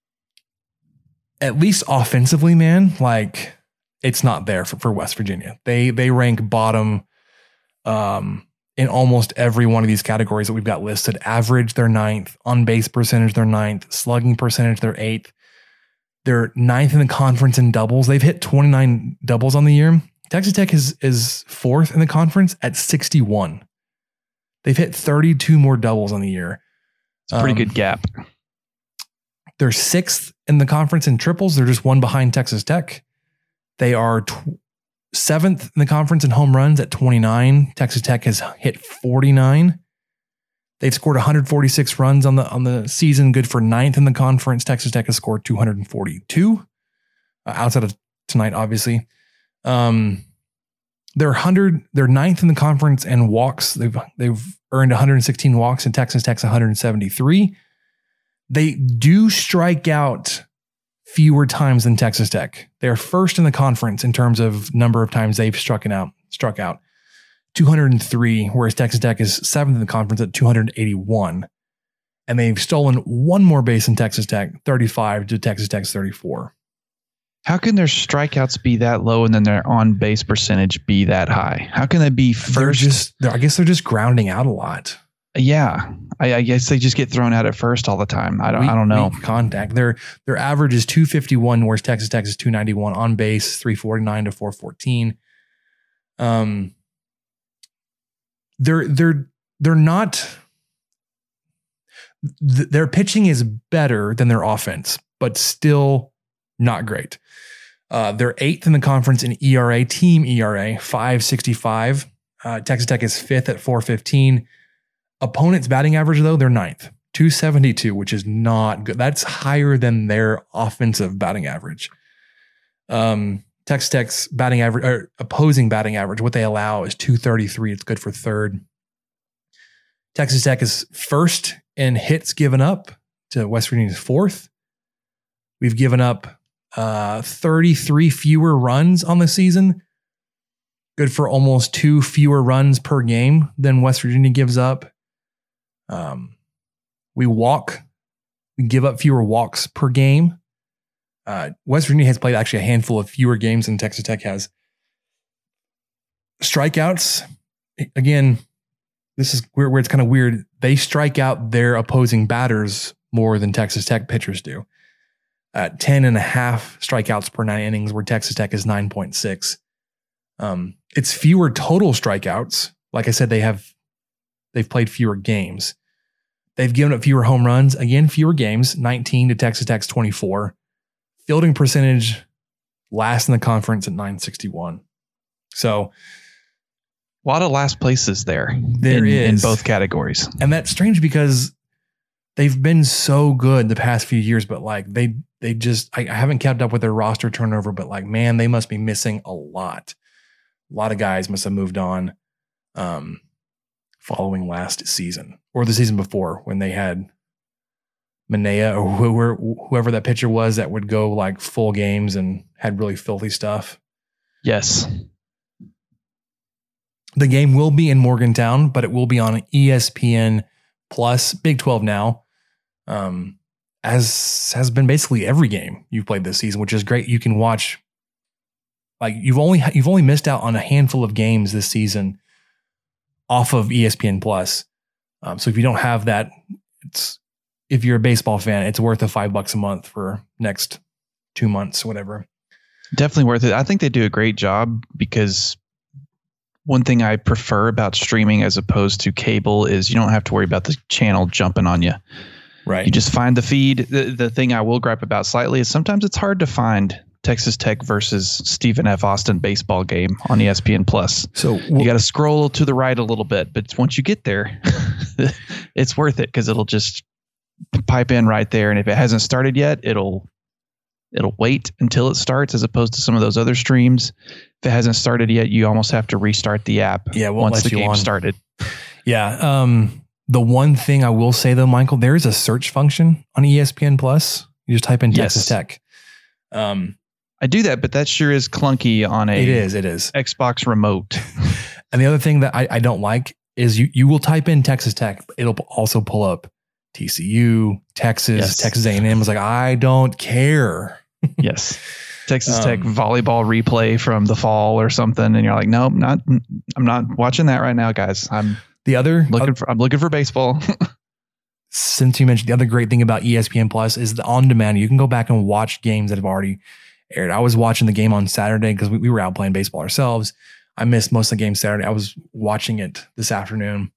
least offensively, man, like it's not there for West Virginia. They rank bottom in almost every one of these categories that we've got listed. Average, they're 9th. On base percentage, they're 9th. Slugging percentage, they're 8th. They're 9th in the conference in doubles. They've hit 29 doubles on the year. Texas Tech is 4th in the conference at 61. They've hit 32 more doubles on the year. It's a pretty good gap. They're 6th in the conference in triples. They're just 1 behind Texas Tech. They are 7th in the conference in home runs at 29. Texas Tech has hit 49. They've scored 146 runs on the season, good for 9th in the conference. Texas Tech has scored 242 outside of tonight, obviously. They're 9th in the conference in walks. They've earned 116 walks, and Texas Tech's 173. They do strike out fewer times than Texas Tech. They are 1st in the conference in terms of number of times they've struck out, 203, whereas Texas Tech is 7th in the conference at 281. And they've stolen 1 more base than Texas Tech, 35 to Texas Tech's 34. How can their strikeouts be that low and then their on base percentage be that high? How can they be first? I guess they're just grounding out a lot. Yeah, I guess they just get thrown out at first all the time. I don't know. Weak contact. Their average is 251, whereas Texas Tech is 291 on base, 349 to 414. They're not. Their pitching is better than their offense, but still not great. They're 8th in the conference in ERA, team ERA, 5.65. Texas Tech is 5th at 4.15. Opponents' batting average, though, they're 9th, 272, which is not good. That's higher than their offensive batting average. Texas Tech's batting average, or opposing batting average, what they allow is 233. It's good for 3rd. Texas Tech is 1st in hits given up to West Virginia's 4th. We've given up 33 fewer runs on the season. Good for almost 2 fewer runs per game than West Virginia gives up. We give up fewer walks per game. West Virginia has played actually a handful of fewer games than Texas Tech has. Strikeouts, again, this is where it's kind of weird. They strike out their opposing batters more than Texas Tech pitchers do. 10.5 strikeouts per 9 innings, where Texas Tech is 9.6. It's fewer total strikeouts. Like I said, they've played fewer games. They've given up fewer home runs. Again, fewer games, 19 to Texas Tech's 24. Fielding percentage last in the conference at .961. So a lot of last places there in both categories. And that's strange because they've been so good the past few years, but like they just, I haven't kept up with their roster turnover, but like, man, they must be missing a lot. A lot of guys must have moved on following last season or the season before when they had Manea or whoever that pitcher was that would go like full games and had really filthy stuff. Yes. The game will be in Morgantown, but it will be on ESPN Plus, Big 12 now, as has been basically every game you've played this season, which is great. You can watch, like you've only missed out on a handful of games this season off of ESPN Plus. So if you don't have that, if you're a baseball fan, it's worth $5 a month for next 2 months, whatever. Definitely worth it. I think they do a great job because one thing I prefer about streaming as opposed to cable is you don't have to worry about the channel jumping on you. Right. You just find the feed. The thing I will gripe about slightly is sometimes it's hard to find Texas Tech versus Stephen F. Austin baseball game on ESPN Plus. So you got to scroll to the right a little bit, but once you get there, it's worth it because it'll just pipe in right there. And if it hasn't started yet, it'll wait until it starts as opposed to some of those other streams. If it hasn't started yet, you almost have to restart the app once the game started. Yeah. The one thing I will say though, Michael, there is a search function on ESPN Plus. You just type in Texas Tech. I do that, but that sure is clunky on a it is Xbox remote. And the other thing that I don't like is you will type in Texas Tech, but it'll also pull up TCU, Texas, Texas A&M. It's like, I don't care. Yes. Texas Tech volleyball replay from the fall or something. And you're like, nope, I'm not watching that right now, guys. I'm looking for baseball. Since you mentioned the other great thing about ESPN Plus is the on demand. You can go back and watch games that have already aired. I was watching the game on Saturday because we were out playing baseball ourselves. I missed most of the game Saturday. I was watching it this afternoon.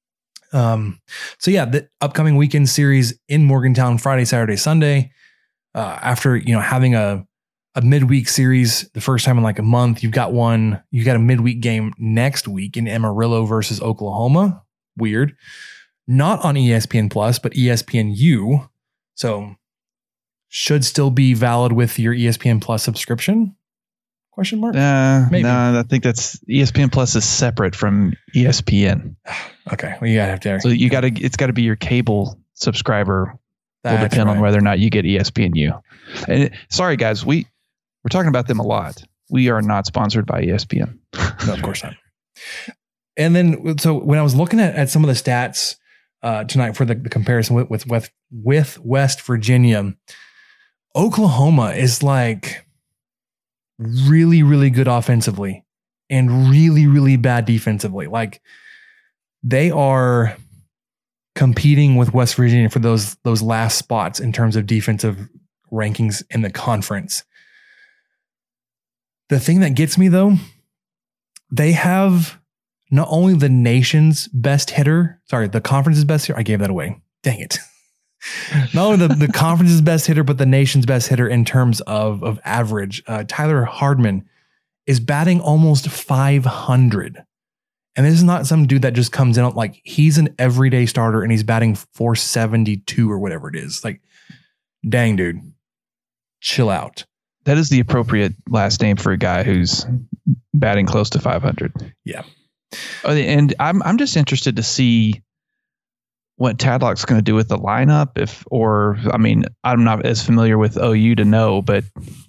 So yeah, the upcoming weekend series in Morgantown, Friday, Saturday, Sunday, after, having a midweek series, the first time in like a month, you got a midweek game next week in Amarillo versus Oklahoma. Weird. Not on ESPN Plus, but ESPNU. So should still be valid with your ESPN Plus subscription? Question mark? Maybe. No, I think that's ESPN Plus is separate from ESPN. Okay. Well, you gotta have to. So it's got to be your cable subscriber. Will depend on whether or not you get ESPNU. And sorry, guys, we're talking about them a lot. We are not sponsored by ESPN. No, of course not. And then, so when I was looking at some of the stats tonight for the comparison with West Virginia, Oklahoma is like really, really good offensively and really, really bad defensively. Like they are competing with West Virginia for those last spots in terms of defensive rankings in the conference. The thing that gets me though, they have not only the nation's best hitter, the conference's best hitter. I gave that away. Dang it. Not only the conference's best hitter, but the nation's best hitter in terms of average. Tyler Hardman is batting almost 500. And this is not some dude that just comes in like he's an everyday starter and he's batting 472 or whatever it is. Like, dang, dude, chill out. That is the appropriate last name for a guy who's batting close to 500. Yeah. And I'm just interested to see what Tadlock's going to do with the lineup. I'm not as familiar with OU to know, but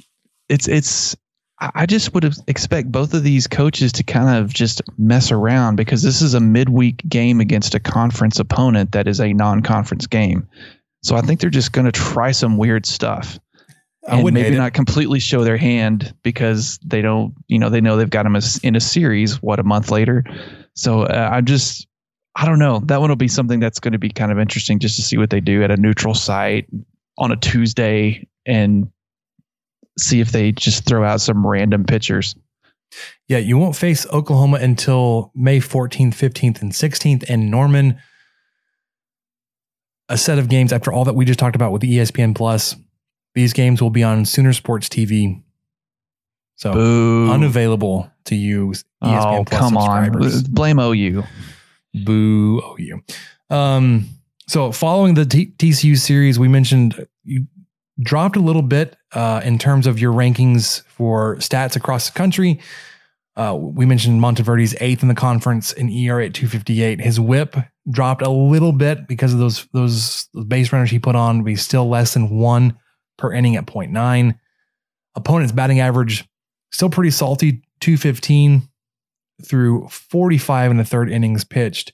I just would expect both of these coaches to kind of just mess around because this is a midweek game against a conference opponent that is a non-conference game. So I think they're just going to try some weird stuff. And maybe not completely show their hand because they don't, they know they've got them in a series, a month later. So I don't know. That one will be something that's going to be kind of interesting just to see what they do at a neutral site on a Tuesday and see if they just throw out some random pitchers. Yeah, you won't face Oklahoma until May 14th, 15th, and 16th in Norman. a set of games after all that we just talked about with the ESPN Plus. These games will be on Sooner Sports TV. So unavailable to you ESPN Plus subscribers. Blame OU. Boo OU. So following the TCU series, we mentioned you dropped a little bit in terms of your rankings for stats across the country. We mentioned Monteverde's 8th in the conference in ERA at 258. His whip dropped a little bit because of those base runners he put on, but he's still less than 1 per inning at 0.9. Opponent's batting average still pretty salty, 215 through 45 in the third innings pitched.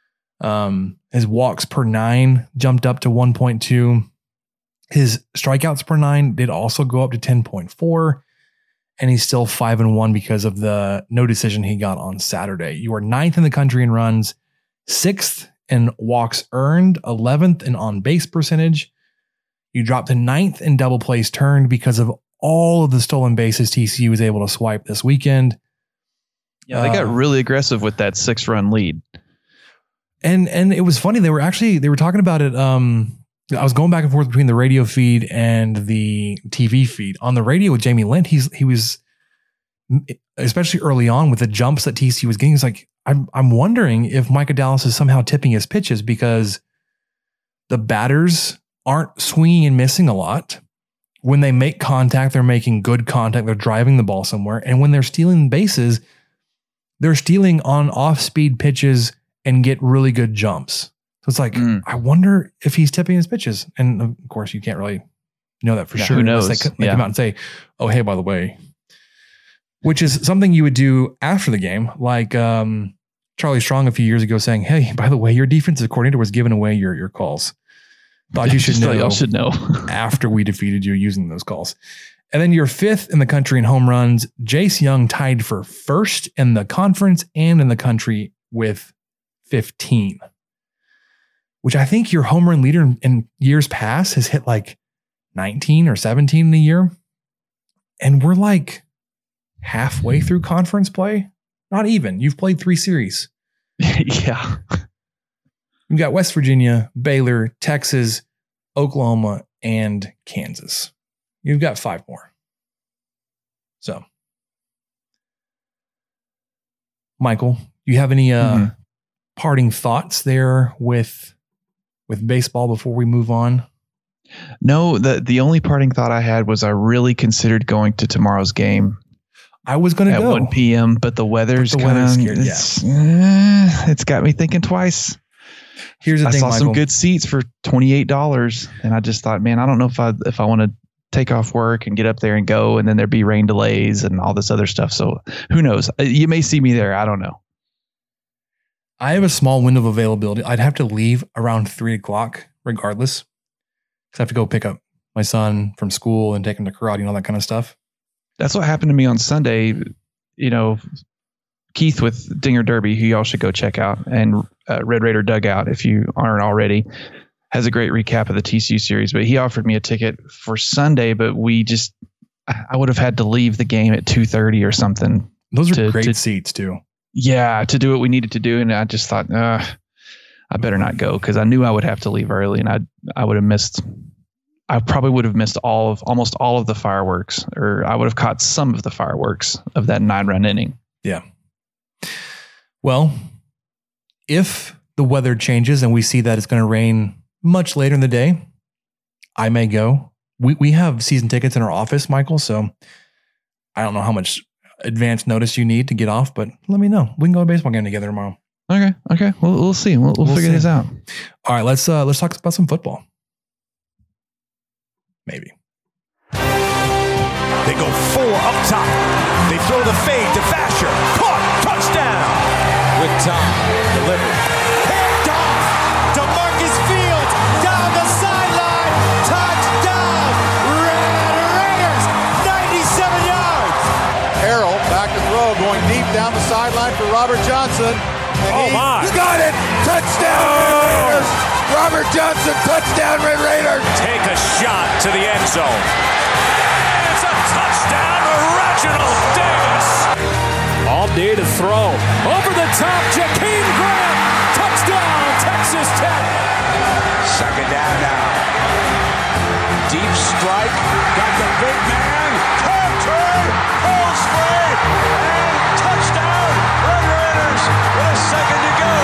His walks per 9 jumped up to 1.2. His strikeouts per 9 did also go up to 10.4. And he's still 5-1 because of the no decision he got on Saturday. You are 9th in the country in runs, 6th in walks earned, 11th in on-base percentage. You dropped to 9th in double plays turned because of all of the stolen bases TCU was able to swipe this weekend. Yeah, they got really aggressive with that 6-run lead. And it was funny. They were talking about it. I was going back and forth between the radio feed and the TV feed. On the radio with Jamie Lent, he was, especially early on with the jumps that TCU was getting, he's like, I'm wondering if Micah Dallas is somehow tipping his pitches because the batters aren't swinging and missing a lot. When they make contact, they're making good contact. They're driving the ball somewhere. And when they're stealing bases, they're stealing on off-speed pitches and get really good jumps. So it's like, I wonder if he's tipping his pitches. And of course, you can't really know that for sure. Who knows? They come out and say, oh, hey, by the way, which is something you would do after the game. Like Charlie Strong a few years ago saying, hey, by the way, your defensive coordinator was giving away your calls. Thought you should know. Y'all should know. After we defeated you using those calls. And then you're 5th in the country in home runs. Jace Young tied for 1st in the conference and in the country with 15. Which I think your home run leader in years past has hit like 19 or 17 in a year. And we're like halfway through conference play. Not even. You've played 3 series. Yeah. You've got West Virginia, Baylor, Texas, Oklahoma, and Kansas. You've got 5 more. So, Michael, you have any parting thoughts there with baseball before we move on? No, the only parting thought I had was I really considered going to tomorrow's game. I was going to go at 1 p.m., but the weather's kind of scared. It's got me thinking twice. Here's the thing, I saw Michael. some good seats for $28, and I just thought, man, I don't know if I want to take off work and get up there and go, and then there'd be rain delays and all this other stuff. So who knows? You may see me there. I don't know. I have a small window of availability. I'd have to leave around 3:00 regardless, because I have to go pick up my son from school and take him to karate and all that kind of stuff. That's what happened to me on Sunday. You know, Keith with Dinger Derby, who y'all should go check out, and Red Raider Dugout, if you aren't already, has a great recap of the TCU series. But he offered me a ticket for Sunday, but I would have had to leave the game at 2:30 or something. Those are great seats too. Yeah, to do what we needed to do. And I just thought, I better not go, because I knew I would have to leave early, and I probably would have missed almost all of the fireworks, or I would have caught some of the fireworks of that 9-run inning. Yeah. Well, if the weather changes and we see that it's going to rain much later in the day, I may go. We have season tickets in our office, Michael, so I don't know how much advance notice you need to get off, but let me know. We can go to a baseball game together tomorrow. Okay. We'll see. We'll figure this out. All right, let's talk about some football. Maybe. They go 4 up top. They throw the fade to Vasher. Caught. Touchdown. With time. Delivered. Picked off. DeMarcus Fields down the sideline. Touchdown. Red Raiders. 97 yards. Harrell back to throw, going deep down the sideline for Robert Johnson. And he got it. Touchdown. Red Raiders. Robert Johnson, touchdown, Red Raiders. Take a shot to the end zone. It's a touchdown, Reginald Davis. All day to throw. Over the top, Jakeem Grant. Touchdown, Texas Tech. Second down now. Deep strike. Got the big man. Turn. Pulls free. And touchdown. Red Raiders with a second to go.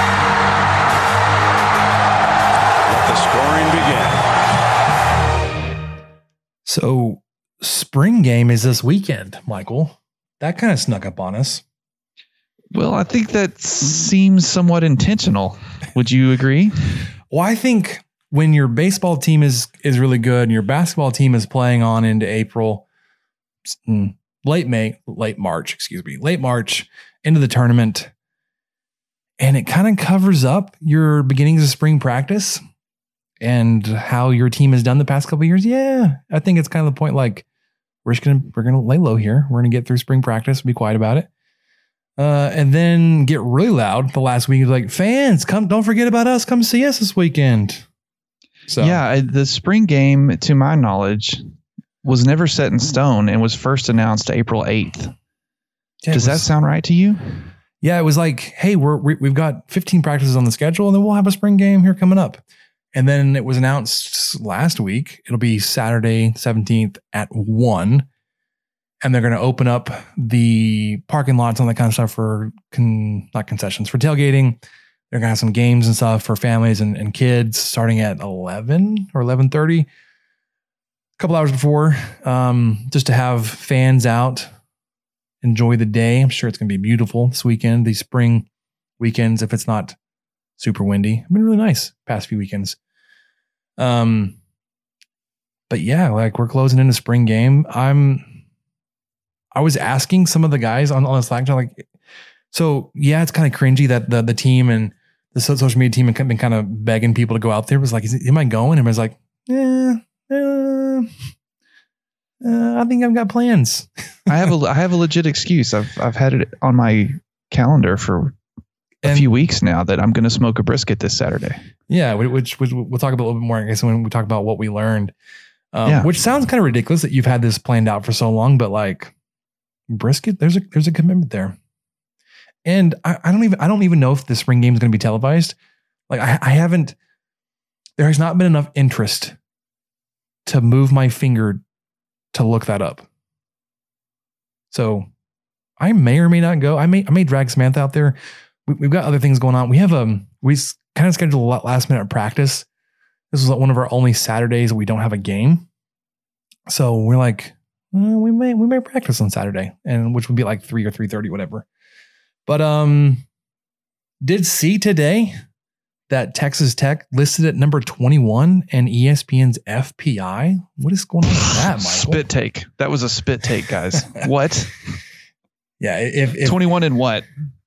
Let the scoring begin. So spring game is this weekend, Michael. That kind of snuck up on us. Well, I think that seems somewhat intentional. Would you agree? Well, I think when your baseball team is really good and your basketball team is playing on into April, late March, into the tournament, and it kind of covers up your beginnings of spring practice and how your team has done the past couple of years. Yeah, I think it's kind of the point. Like we're gonna lay low here. We're gonna get through spring practice, be quiet about it, and then get really loud the last week. Like fans, come! Don't forget about us. Come see us this weekend. So yeah, the spring game, to my knowledge, was never set in stone and was first announced April 8th. Yeah, Does that sound right to you? Yeah, it was like, hey, we've got 15 practices on the schedule, and then we'll have a spring game here coming up. And then it was announced last week. It'll be Saturday 17th at 1. And they're going to open up the parking lots and that kind of stuff for, not concessions, for tailgating. They're going to have some games and stuff for families and kids starting at 11 or 11:30. A couple hours before, just to have fans out, enjoy the day. I'm sure it's going to be beautiful this weekend. These spring weekends, if it's not super windy, have been really nice past few weekends. But yeah, like we're closing in a spring game. I was asking some of the guys on the Slack, like, so yeah, it's kind of cringy that the team and the social media team have been kind of begging people to go out there. It was like, am I going? And I was like, I think I've got plans. I have a legit excuse. I've had it on my calendar for a few weeks now that I'm going to smoke a brisket this Saturday. Yeah, which we'll talk about a little bit more, I guess, when we talk about what we learned. Yeah. Which sounds kind of ridiculous that you've had this planned out for so long, but like brisket, there's a commitment there. And I don't even know if the spring game is going to be televised. Like there has not been enough interest to move my finger to look that up. So I may or may not go. I may drag Samantha out there. We've got other things going on. We kind of scheduled a lot last minute practice. This was one of our only Saturdays we don't have a game. So we're like, we may practice on Saturday, and which would be like 3 or 3:30, whatever. But did see today that Texas Tech listed at number 21 and ESPN's FPI. What is going on with that, Michael? Spit take. That was a spit take, guys. What? Yeah, if 21 and what?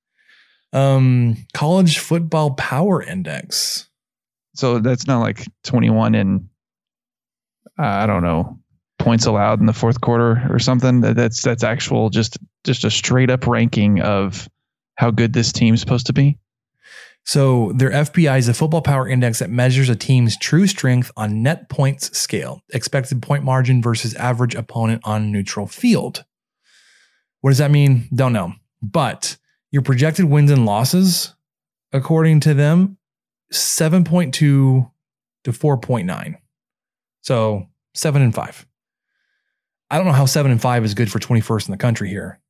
College Football Power Index. So that's not like 21 in I don't know, points allowed in the fourth quarter or something. That's actual just a straight up ranking of how good this team's supposed to be. So their FPI is a football power index that measures a team's true strength on net points scale, expected point margin versus average opponent on neutral field. What does that mean? Don't know. But your projected wins and losses, according to them, 7.2 to 4.9. So 7 and 5. I don't know how 7 and 5 is good for 21st in the country here.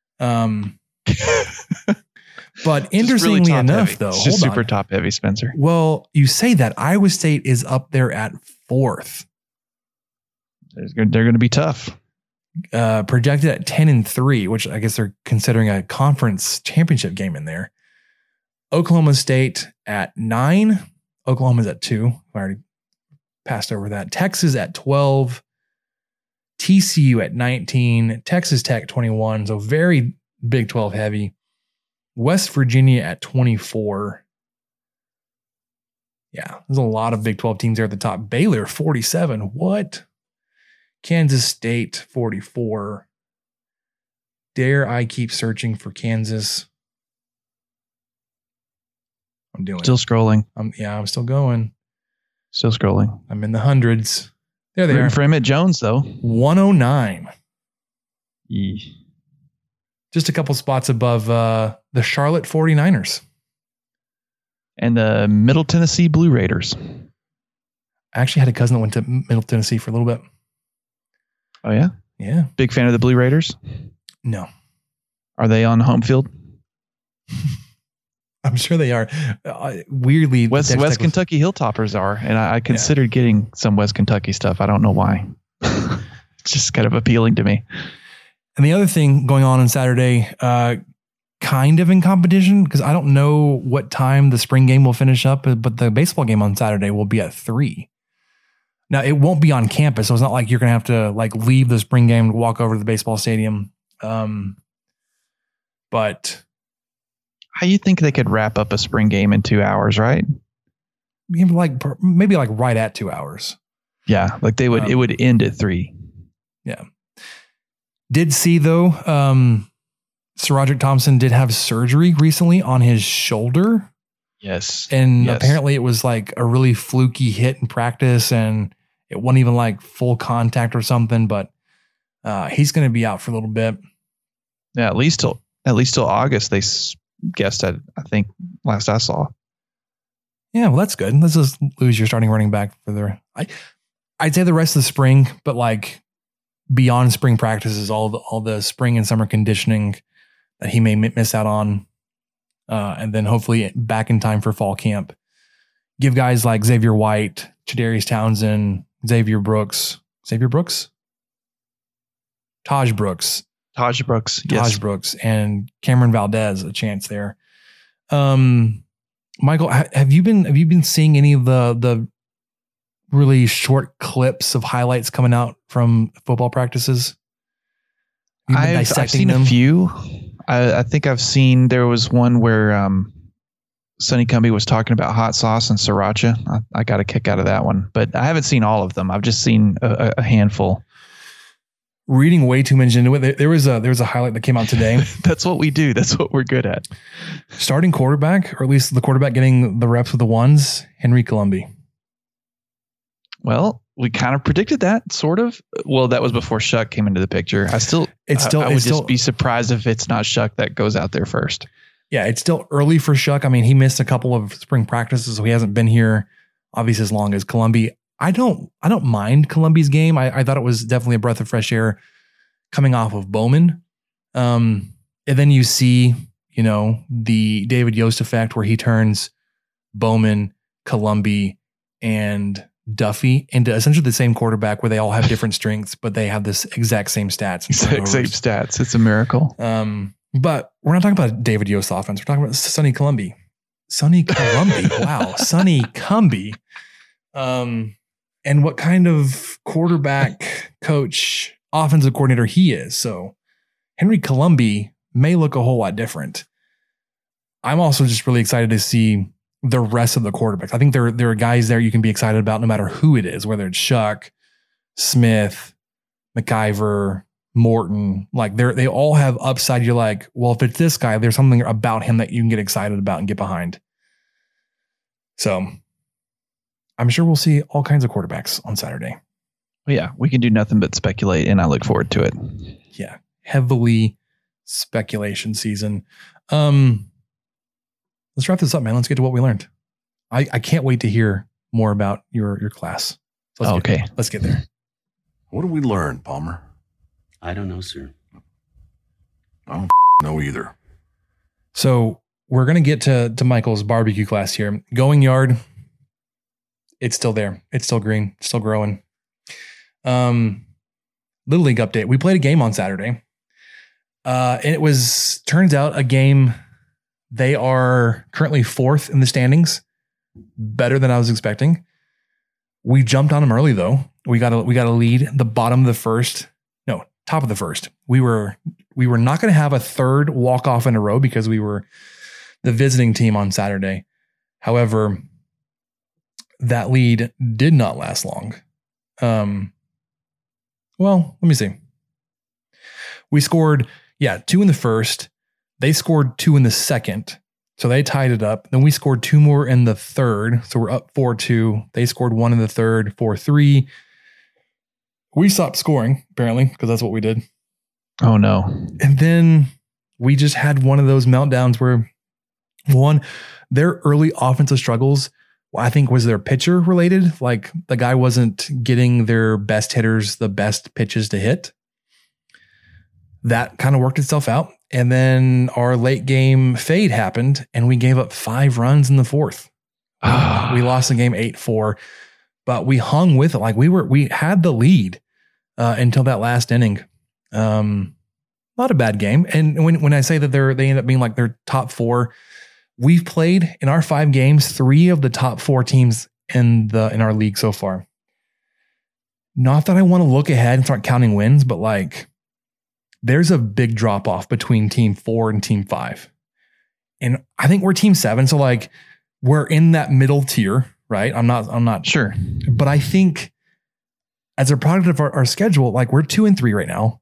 But interestingly really enough, heavy. though, it's just super top heavy, Spencer. Well, you say that Iowa State is up there at 4th. They're going to be tough. Projected at 10 and 3, which I guess they're considering a conference championship game in there. Oklahoma State at 9. Oklahoma's at 2. I already passed over that. Texas at 12. TCU at 19. Texas Tech 21. So very Big 12 heavy. West Virginia at 24. Yeah, there's a lot of Big 12 teams there at the top. Baylor 47. What? Kansas State 44. Dare I keep searching for Kansas? I'm doing still scrolling. I'm still going. Still scrolling. I'm in the hundreds. There they are. For Emmett Jones, though. 109. Eesh. Just a couple spots above the Charlotte 49ers. And the Middle Tennessee Blue Raiders. I actually had a cousin that went to Middle Tennessee for a little bit. Oh, yeah? Yeah. Big fan of the Blue Raiders? No. Are they on home field? I'm sure they are. Weirdly, West Kentucky Hilltoppers are, and I considered getting some West Kentucky stuff. I don't know why. It's just kind of appealing to me. And the other thing going on Saturday, kind of in competition, because I don't know what time the spring game will finish up, but the baseball game on Saturday will be at 3. Now, it won't be on campus, so it's not like you're going to have to like leave the spring game to walk over to the baseball stadium. But how you think they could wrap up a spring game in 2 hours, right? Maybe like right at 2 hours. Yeah, like they would. It would end at 3. Yeah. Did see though, Sir Roderick Thompson did have surgery recently on his shoulder. Yes. And apparently it was like a really fluky hit in practice, and it wasn't even like full contact or something, but he's going to be out for a little bit. Yeah, at least till August, they guessed at, I think, last I saw. Yeah, well, that's good. Let's just lose your starting running back for the. I'd say the rest of the spring, but like beyond spring practices, all the spring and summer conditioning that he may miss out on, and then hopefully back in time for fall camp. Give guys like Xavier White, Chadarius Townsend, Taj Brooks, and Cameron Valdez a chance there. Michael, have you been seeing any of the really short clips of highlights coming out from football practices? I've seen a few. I think I've seen, there was one where Sonny Cumbie was talking about hot sauce and sriracha. I got a kick out of that one, but I haven't seen all of them. I've just seen a handful. Reading way too much into it. There was a highlight that came out today. That's what we do. That's what we're good at. Starting quarterback, or at least the quarterback getting the reps with the ones, Henry Colombi. Well, we kind of predicted that, sort of. Well, that was before Shuck came into the picture. I would just be surprised if it's not Shuck that goes out there first. Yeah, it's still early for Shuck. I mean, he missed a couple of spring practices, so he hasn't been here obviously as long as Colombi. I don't mind Colombi's game. I thought it was definitely a breath of fresh air coming off of Bowman. And then you see, the David Yost effect where he turns Bowman, Colombi, and Duffy into essentially the same quarterback where they all have different strengths, but they have this exact same stats. Exact same stats. It's a miracle. But we're not talking about David Yost offense. We're talking about Sonny Colombi. Wow. Sonny Cumbie. And what kind of quarterback, coach, offensive coordinator he is. So Henry Colombi may look a whole lot different. I'm also just really excited to see the rest of the quarterbacks. I think there are guys there you can be excited about no matter who it is, whether it's Shuck, Smith, McIver, Morton. Like they all have upside. You're like, well, if it's this guy, there's something about him that you can get excited about and get behind. So I'm sure we'll see all kinds of quarterbacks on Saturday. Yeah, we can do nothing but speculate, and I look forward to it. Yeah, heavily speculation season. Let's wrap this up, man. Let's get to what we learned. I can't wait to hear more about your class. So let's get there. What did we learn, Palmer? I don't know, sir. I don't know either. So we're going to get to Michael's barbecue class here. Going yard. It's still there. It's still green. It's still growing. Little League update. We played a game on Saturday. And it turns out a game. They are currently 4th in the standings. Better than I was expecting. We jumped on them early though. We got a lead. The bottom of the first. No, top of the first. We were not going to have a third walk-off in a row because we were the visiting team on Saturday. However, that lead did not last long. Well, let me see. We scored, 2 in the first. They scored 2 in the second. So they tied it up. Then we scored 2 more in the third. So we're up 4-2. They scored 1 in the third, 4-3. We stopped scoring, apparently, because that's what we did. Oh, no. And then we just had one of those meltdowns where, their early offensive struggles I think was their pitcher related. Like the guy wasn't getting their best hitters the best pitches to hit. That kind of worked itself out. And then our late game fade happened and we gave up 5 runs in the 4th. We lost the game 8-4, but we hung with it. Like we had the lead until that last inning. Not a bad game. And when I say that they end up being like their top 4, we've played in our 5 games, 3 of the top 4 teams in our league so far. Not that I want to look ahead and start counting wins, but like there's a big drop off between team 4 and team 5. And I think we're team 7. So like we're in that middle tier, right? I'm not sure, but I think as a product of our schedule, like we're 2 and 3 right now.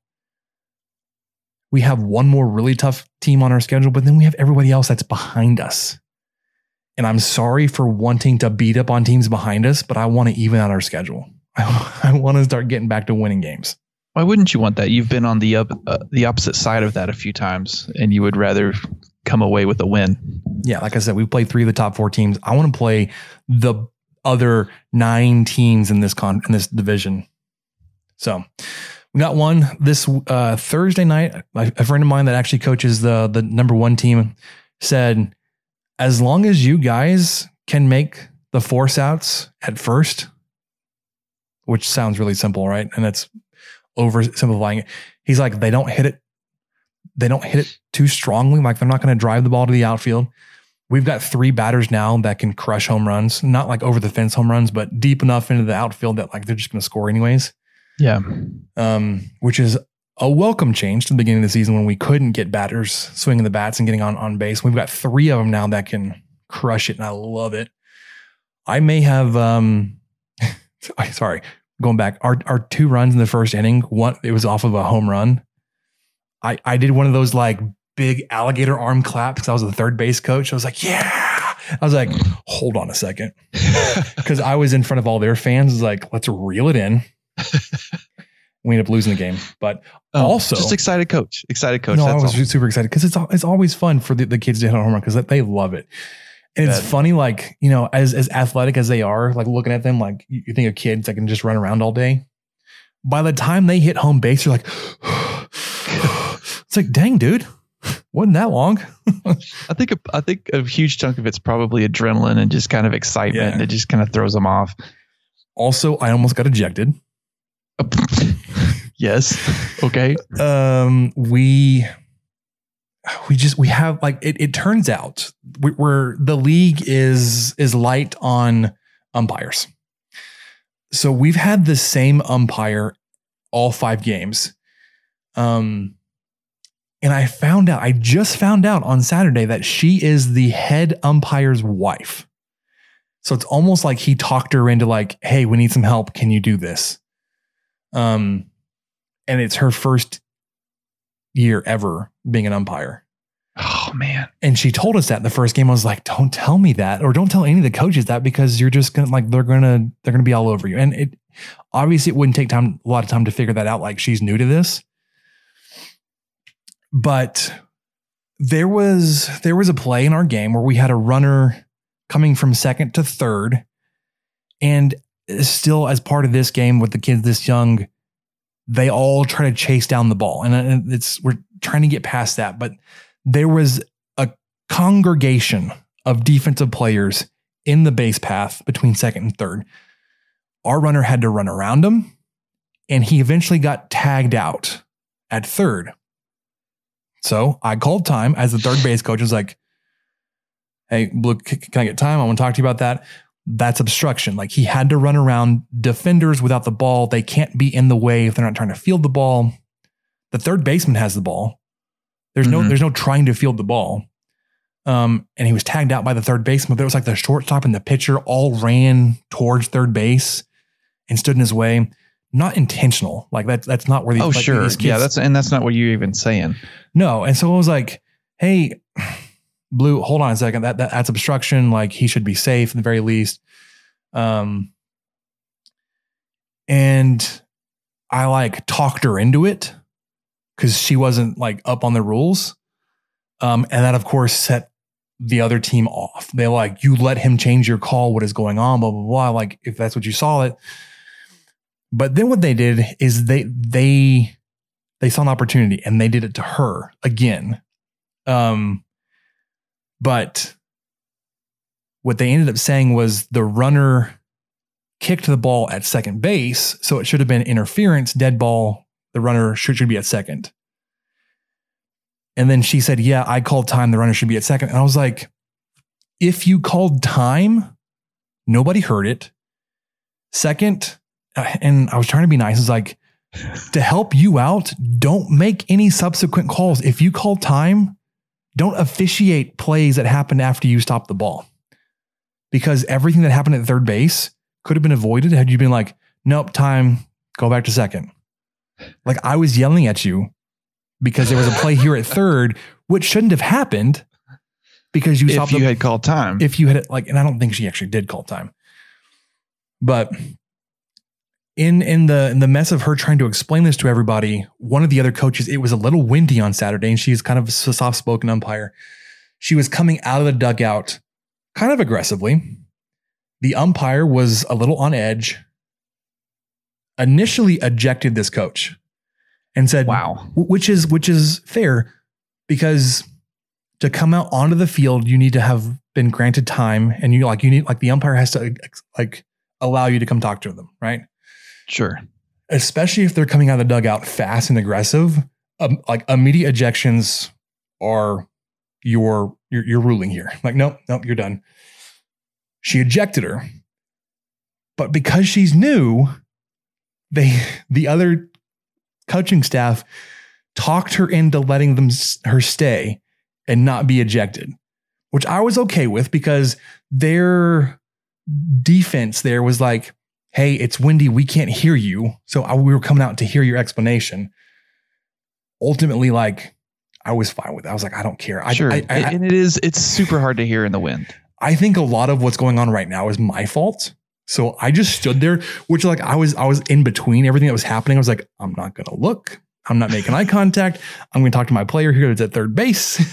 We have one more really tough team on our schedule, but then we have everybody else that's behind us. And I'm sorry for wanting to beat up on teams behind us, but I want to even out our schedule. I want to start getting back to winning games. Why wouldn't you want that? You've been on the opposite side of that a few times, and you would rather come away with a win. Yeah, like I said, we've played 3 of the top 4 teams. I want to play the other 9 teams in this division. So we got one this Thursday night. A friend of mine that actually coaches the number 1 team said, as long as you guys can make the force outs at first, which sounds really simple, right? And that's oversimplifying it. He's like, they don't hit it too strongly. Like they're not going to drive the ball to the outfield. We've got 3 batters now that can crush home runs, not like over the fence home runs, but deep enough into the outfield that like they're just going to score anyways. Yeah. Which is a welcome change to the beginning of the season when we couldn't get batters swinging the bats and getting on base. We've got 3 of them now that can crush it, and I love it. I may have, sorry, going back, our 2 runs in the first inning, one, it was off of a home run. I did one of those like big alligator arm claps because I was the third base coach. I was like, yeah. I was like, hold on a second. Because I was in front of all their fans. I was like, let's reel it in. We ended up losing the game. But also... Just excited coach. No, I was super excited because it's always fun for the kids to hit a home run because they love it. And it's funny, like, you know, as athletic as they are, like looking at them, like you think of kids that can just run around all day. By the time they hit home base, you're like... It's like, dang, dude, wasn't that long. I think a huge chunk of it's probably adrenaline and just kind of excitement. Yeah. And it just kind of throws them off. Also, I almost got ejected. Yes. Okay. We have like, it turns out we're the league is light on umpires. So we've had the same umpire all 5 games. And I just found out on Saturday that she is the head umpire's wife. So it's almost like he talked her into like, hey, we need some help. Can you do this? And it's her first year ever being an umpire. Oh man. And she told us that in the first game. I was like, don't tell me that, or don't tell any of the coaches that, because you're just going to like, they're going to be all over you. And it obviously it wouldn't take a lot of time to figure that out. Like she's new to this. But there was a play in our game where we had a runner coming from second to third. And still, as part of this game with the kids this young, they all try to chase down the ball. And we're trying to get past that. But there was a congregation of defensive players in the base path between second and third. Our runner had to run around him, and he eventually got tagged out at third. So I called time as the third base coach. I was like, hey, Blue, can I get time? I want to talk to you about that. That's obstruction. Like he had to run around defenders without the ball. They can't be in the way if they're not trying to field the ball. The third baseman has the ball. There's no trying to field the ball. And he was tagged out by the third baseman. But it was like the shortstop and the pitcher all ran towards third base and stood in his way. Not intentional. Like that's not where these. Oh, sure. These kids, yeah, that's not what you're even saying. No. And so I was like, hey, Blue, hold on a second. That's obstruction. Like he should be safe at the very least. And I like talked her into it because she wasn't like up on the rules. And that of course set the other team off. They like, you let him change your call. What is going on? Blah, blah, blah. Like if that's what you saw it. But then what they did is they saw an opportunity and they did it to her again. But what they ended up saying was the runner kicked the ball at second base. So it should have been interference, dead ball. The runner should be at second. And then she said, yeah, I called time. The runner should be at second. And I was like, if you called time, nobody heard it. Second, and I was trying to be nice. It's like, to help you out, don't make any subsequent calls. If you call time, don't officiate plays that happened after you stopped the ball. Because everything that happened at third base could have been avoided had you been like, nope, time, go back to second. Like I was yelling at you because there was a play here at third, which shouldn't have happened because you stopped. If you had called time. If you had like, and I don't think she actually did call time, but in the mess of her trying to explain this to everybody, one of the other coaches, it was a little windy on Saturday and she's kind of a soft-spoken umpire. She was coming out of the dugout kind of aggressively. The umpire was a little on edge, initially ejected this coach and said, wow, which is fair because to come out onto the field, you need to have been granted time and the umpire has to like allow you to come talk to them. Right. Sure. Especially if they're coming out of the dugout fast and aggressive, like immediate ejections are your ruling here. Like, nope, you're done. She ejected her, but because she's new, the other coaching staff talked her into letting her stay and not be ejected, which I was okay with because their defense there was like, hey, it's windy. We can't hear you. So we were coming out to hear your explanation. Ultimately, like I was fine with it. I was like, I don't care. Sure. And it's super hard to hear in the wind. I think a lot of what's going on right now is my fault. So I just stood there, which like I was in between everything that was happening. I was like, I'm not going to look. I'm not making eye contact. I'm going to talk to my player here that's at third base.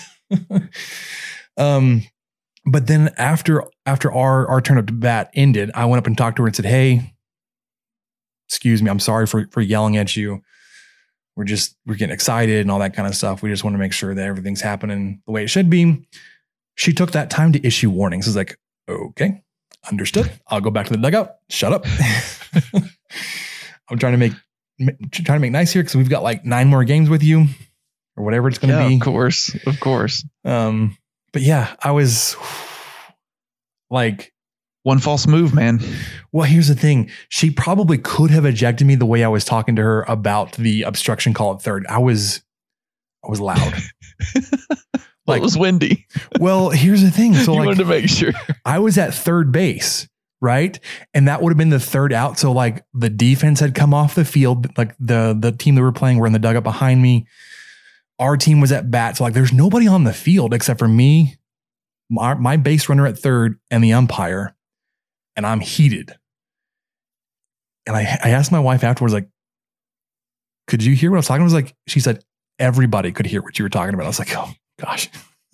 But then after our turn up to bat ended, I went up and talked to her and said, hey, excuse me, I'm sorry for yelling at you. We're getting excited and all that kind of stuff. We just want to make sure that everything's happening the way it should be. She took that time to issue warnings. I was like, okay, understood. I'll go back to the dugout. Shut up. I'm trying to make nice here because we've got like 9 more games with you or whatever it's going to be. Of course. But yeah, I was like, one false move, man. Well, here's the thing. She probably could have ejected me the way I was talking to her about the obstruction call at third. I was loud. Like, it was windy. Well, here's the thing. So you like, wanted to make sure. I was at third base, right? And that would have been the third out. So like the defense had come off the field. Like the team that we're playing were in the dugout behind me. Our team was at bat. So like there's nobody on the field except for me, my base runner at third, and the umpire. And I'm heated. And I asked my wife afterwards, like, could you hear what I was talking about? I was like, she said, everybody could hear what you were talking about. I was like, oh gosh.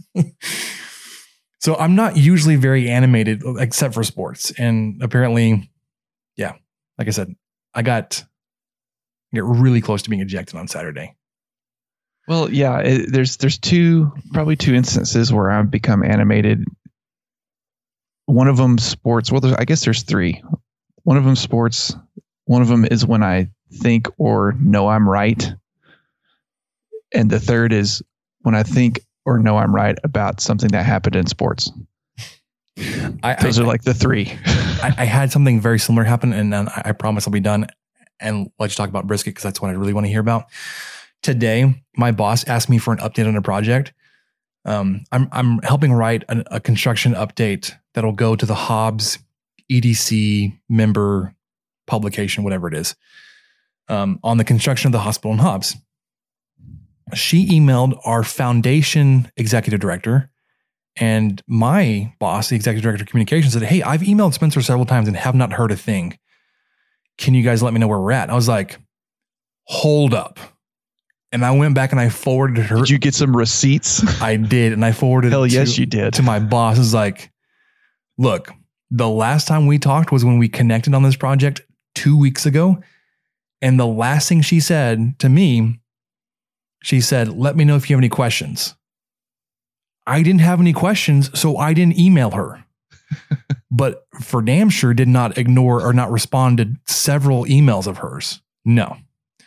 So I'm not usually very animated except for sports. And apparently, yeah, like I said, I get really close to being ejected on Saturday. Well, yeah, there's probably two instances where I've become animated. One of them sports. Well, I guess there's 3. One of them sports. One of them is when I think or know I'm right. And the third is when I think or know I'm right about something that happened in sports. Those are like the 3. I had something very similar happen, and then I promise I'll be done and let you talk about brisket because that's what I really want to hear about. Today, my boss asked me for an update on a project. I'm helping write a construction update that'll go to the Hobbs EDC member publication, whatever it is, on the construction of the hospital in Hobbs. She emailed our foundation executive director and my boss, the executive director of communications, said, hey, I've emailed Spencer several times and have not heard a thing. Can you guys let me know where we're at? And I was like, hold up. And I went back and I forwarded her. Did you get some receipts? I did. And I forwarded Hell it yes, you did. to my boss. Is like, look, the last time we talked was when we connected on this project 2 weeks ago. And the last thing she said to me, she said, let me know if you have any questions. I didn't have any questions, so I didn't email her. But for damn sure did not ignore or not respond to several emails of hers. No.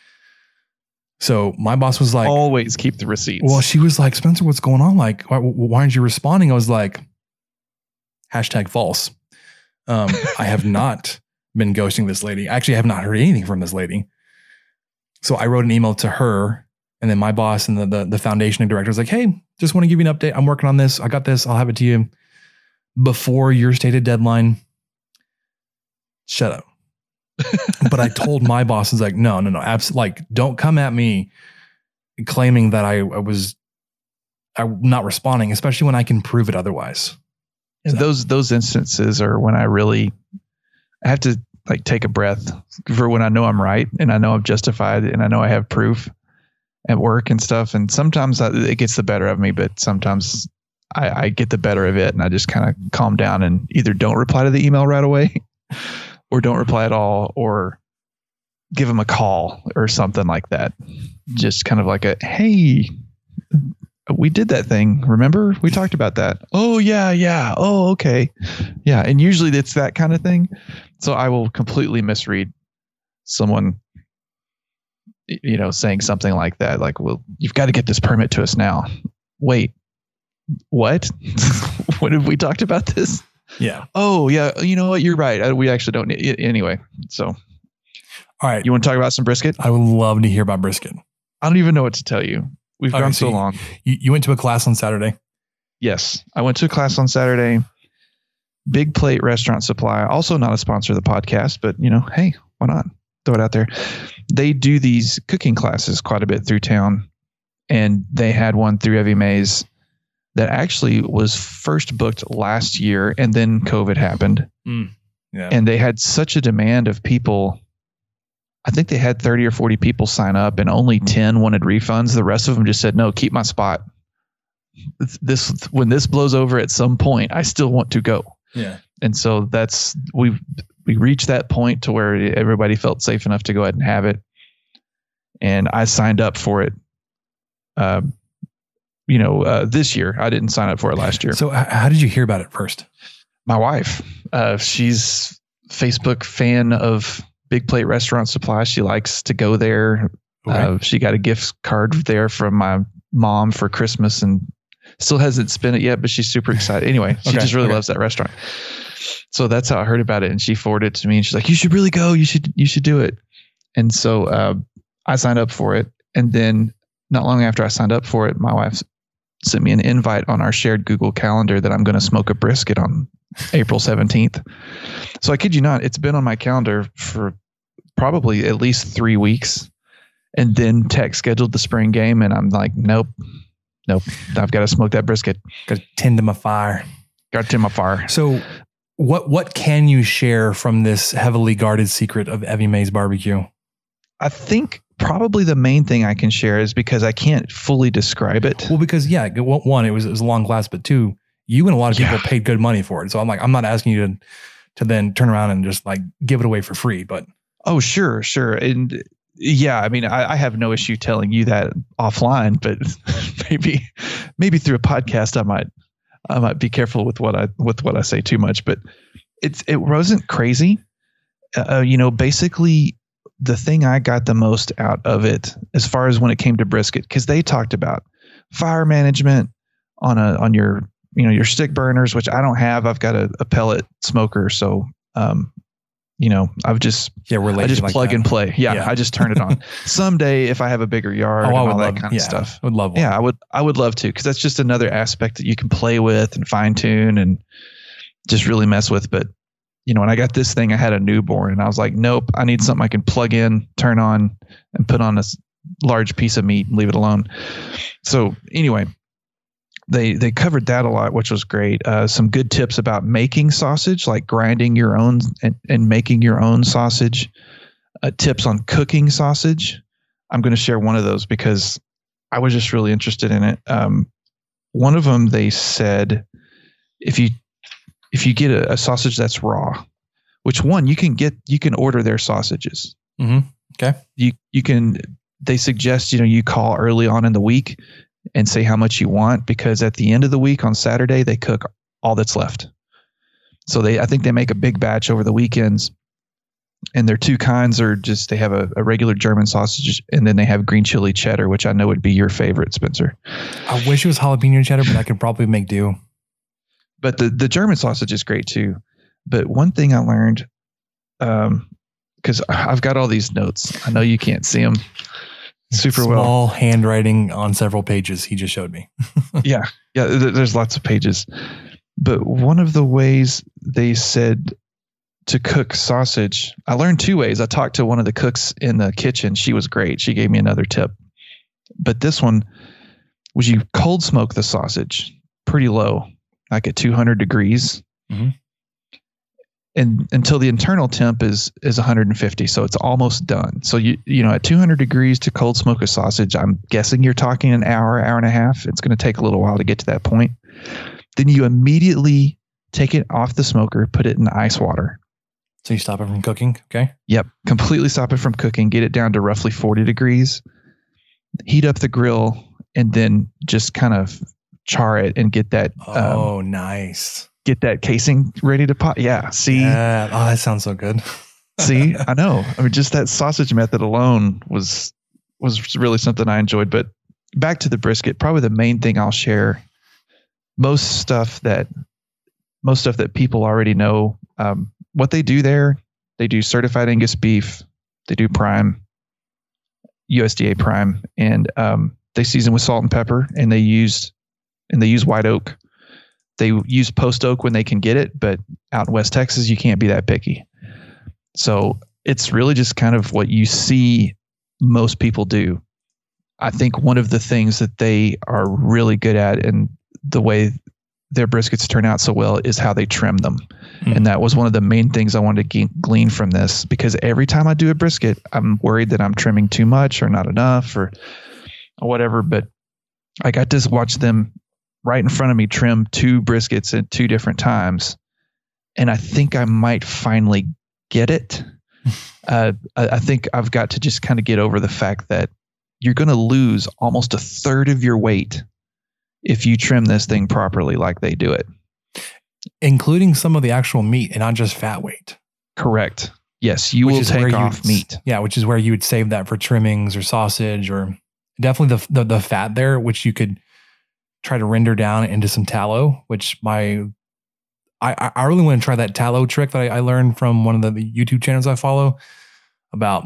So my boss was like, always keep the receipts. Well, she was like, Spencer, what's going on? Like, why aren't you responding? I was like, #false. I have not been ghosting this lady. Actually, I have not heard anything from this lady. So I wrote an email to her, and then my boss and the foundation director was like, hey, just want to give you an update. I'm working on this. I got this. I'll have it to you before your stated deadline. Shut up. But I told my boss, is like, no, absolutely. Like, don't come at me claiming that I'm not responding, especially when I can prove it otherwise. Those instances are when I have to like take a breath for when I know I'm right and I know I'm justified and I know I have proof at work and stuff. And sometimes it gets the better of me, but sometimes I get the better of it and I just kind of calm down and either don't reply to the email right away or don't reply at all, or give them a call or something like that. Just kind of like hey, we did that thing. Remember? We talked about that. Oh, yeah. Oh, okay. Yeah. And usually it's that kind of thing. So I will completely misread someone, saying something like that. Like, well, you've got to get this permit to us now. Wait, what? When have we talked about this? Yeah. Oh, yeah. You know what? You're right. We actually don't need it anyway. So, all right. You want to talk about some brisket? I would love to hear about brisket. I don't even know what to tell you. We've gone so long. You went to a class on Saturday. Yes. I went to a class on Saturday. Big Plate Restaurant Supply. Also not a sponsor of the podcast, but hey, why not? Throw it out there. They do these cooking classes quite a bit through town. And they had one through Evie Mays that actually was first booked last year, and then COVID happened. Yeah. And they had such a demand of people. I think they had 30 or 40 people sign up, and only 10 wanted refunds. The rest of them just said, no, keep my spot. When this blows over at some point, I still want to go. Yeah. And so we reached that point to where everybody felt safe enough to go ahead and have it. And I signed up for it. This year. I didn't sign up for it last year. So how did you hear about it first? My wife. She's Facebook fan of Big Plate Restaurant Supply. She likes to go there. Okay. She got a gift card there from my mom for Christmas and still hasn't spent it yet, but she's super excited. Anyway, she just really loves that restaurant. So that's how I heard about it. And she forwarded it to me and she's like, you should really go. You should do it. And so I signed up for it. And then not long after I signed up for it, my wife sent me an invite on our shared Google Calendar that I'm going to smoke a brisket on April 17th. So I kid you not, it's been on my calendar for probably at least 3 weeks. And then Tech scheduled the spring game and I'm like, nope. I've got to smoke that brisket. Got to tend to my fire. So what can you share from this heavily guarded secret of Evie Mays barbecue? I think probably the main thing I can share is because I can't fully describe it. Well, because one, it was a long class, but two, you and a lot of people paid good money for it. So I'm not asking you to then turn around and just like give it away for free, but. Oh, sure. And yeah, I mean, I have no issue telling you that offline, but maybe through a podcast, I might be careful with what I say too much, but it wasn't crazy. Basically the thing I got the most out of it as far as when it came to brisket, cause they talked about fire management on your stick burners, which I don't have. I've got a pellet smoker. So, I just plug and play. Yeah, I just turn it on. Someday, if I have a bigger yard and all that kind of stuff, I would love one. Yeah, I would love to, because that's just another aspect that you can play with and fine tune and just really mess with. But when I got this thing, I had a newborn, and I was like, nope, I need something I can plug in, turn on, and put on this large piece of meat and leave it alone. So anyway, they covered that a lot, which was great. Some good tips about making sausage, like grinding your own and making your own sausage. Tips on cooking sausage, I'm going to share one of those because I was just really interested in it. One of them, they said, if you get a sausage that's raw, which one you can order their sausages. Mm-hmm. Okay. You can. They suggest you call early on in the week and say how much you want, because at the end of the week on Saturday they cook all that's left. So I think they make a big batch over the weekends, and their two kinds are just, they have a regular German sausage, and then they have green chili cheddar, which I know would be your favorite, Spencer. I wish it was jalapeno cheddar, but I could probably make do. But the German sausage is great too. But one thing I learned, because I've got all these notes. I know you can't see them super well. Small handwriting on several pages he just showed me. Yeah. There's lots of pages. But one of the ways they said to cook sausage, I learned two ways. I talked to one of the cooks in the kitchen. She was great. She gave me another tip. But this one was, you cold smoke the sausage pretty low, like at 200 degrees. Mm-hmm. And until the internal temp is 150. So it's almost done. So at 200 degrees to cold smoke a sausage, I'm guessing you're talking an hour and a half. It's going to take a little while to get to that point. Then you immediately take it off the smoker, put it in ice water. So you stop it from cooking. Okay. Yep. Completely stop it from cooking. Get it down to roughly 40 degrees. Heat up the grill and then just kind of char it and get that. Nice. Get that casing ready to pop. Yeah. See? Yeah. Oh, that sounds so good. See, I know. I mean, just that sausage method alone was really something I enjoyed. But back to the brisket, probably the main thing I'll share. Most stuff that people already know. What they do there, they do certified Angus beef, they do prime, USDA prime, and they season with salt and pepper, and they use white oak. They use post oak when they can get it, but out in West Texas, you can't be that picky. So it's really just kind of what you see most people do. I think one of the things that they are really good at, and the way their briskets turn out so well, is how they trim them. And that was one of the main things I wanted to glean from this, because every time I do a brisket, I'm worried that I'm trimming too much or not enough or whatever. But I got to watch them right in front of me trim two briskets at two different times. And I think I might finally get it. I think I've got to just kind of get over the fact that you're going to lose almost a third of your weight if you trim this thing properly like they do it. Including some of the actual meat and not just fat weight. Correct. Yes, you will take off meat. Yeah, which is where you would save that for trimmings or sausage, or definitely the fat there, which you could try to render down into some tallow, which I really want to try that tallow trick that I learned from one of the YouTube channels I follow about.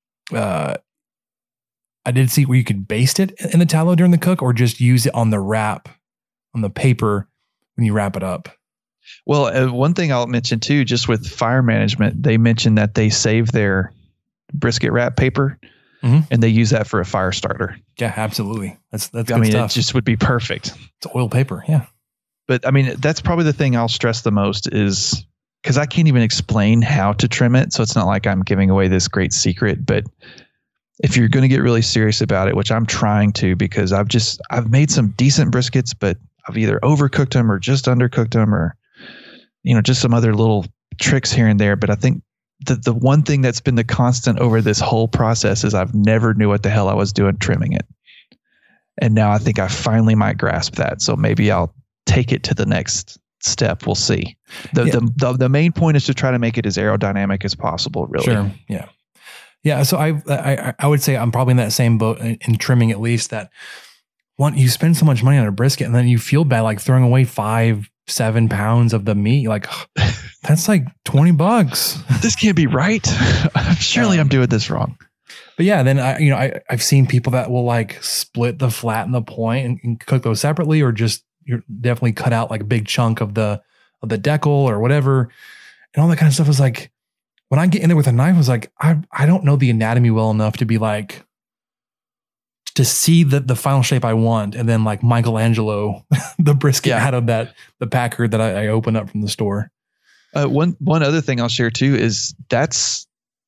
I did see where you could baste it in the tallow during the cook, or just use it on the wrap, on the paper when you wrap it up. Well, one thing I'll mention too, just with fire management, they mentioned that they save their brisket wrap paper and they use that for a fire starter. Yeah, absolutely. That's good it stuff. just would be perfect. It's oil paper. Yeah. But I mean, that's probably the thing I'll stress the most, is because I can't even explain how to trim it. So it's not like I'm giving away this great secret, but if you're going to get really serious about it, which I'm trying to, because I've made some decent briskets, but I've either overcooked them or just undercooked them, or just some other little tricks here and there. But I think the one thing that's been the constant over this whole process is I've never knew what the hell I was doing trimming it. And now I think I finally might grasp that. So maybe I'll take it to the next step. We'll see. The main point is to try to make it as aerodynamic as possible, really. Sure. Yeah. Yeah. So I would say I'm probably in that same boat in trimming, at least, that you spend so much money on a brisket and then you feel bad, like throwing away 5-7 pounds of the meat. Like, that's like $20. This can't be right. Surely I'm doing this wrong. But yeah, then I've seen people that will like split the flat and the point and cook those separately, or just you're definitely cut out like a big chunk of the decal or whatever. And all that kind of stuff is like, when I get in there with a knife, I was like, I don't know the anatomy well enough to be like, to see the final shape I want, and then like Michelangelo the brisket out of the packer that I opened up from the store. One other thing I'll share too is that's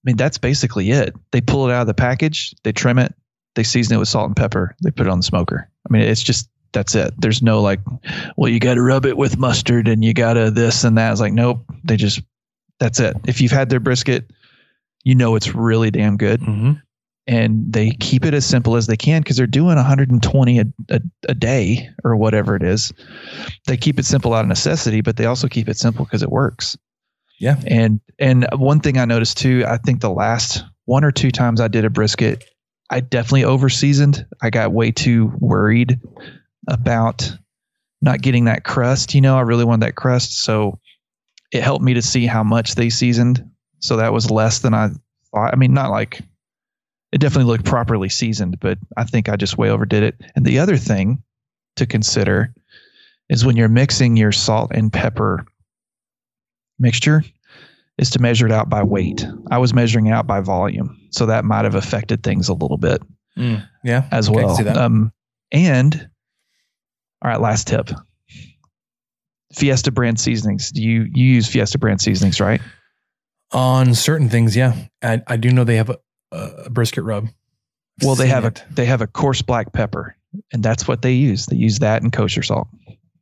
mean, that's basically it. They pull it out of the package, they trim it, they season it with salt and pepper, they put it on the smoker. I mean, it's just, that's it. There's no like, well, you got to rub it with mustard and you got to this and that. It's like, nope, that's it. If you've had their brisket, you know it's really damn good. Mm-hmm. And they keep it as simple as they can because they're doing 120 a day or whatever it is. They keep it simple out of necessity, but they also keep it simple because it works. Yeah. And one thing I noticed too, I think the last 1 or 2 times I did a brisket, I definitely over-seasoned. I got way too worried about not getting that crust. I really wanted that crust. So it helped me to see how much they seasoned. So that was less than I thought. I mean, not like, it definitely looked properly seasoned, but I think I just way overdid it. And the other thing to consider is when you're mixing your salt and pepper mixture is to measure it out by weight. I was measuring it out by volume. So that might have affected things a little bit as well. See that. And all right, last tip. Fiesta brand seasonings. You use Fiesta brand seasonings, right? On certain things, yeah. I do know they have a brisket rub. Well, they have a coarse black pepper, and that's what they use. They use that and kosher salt.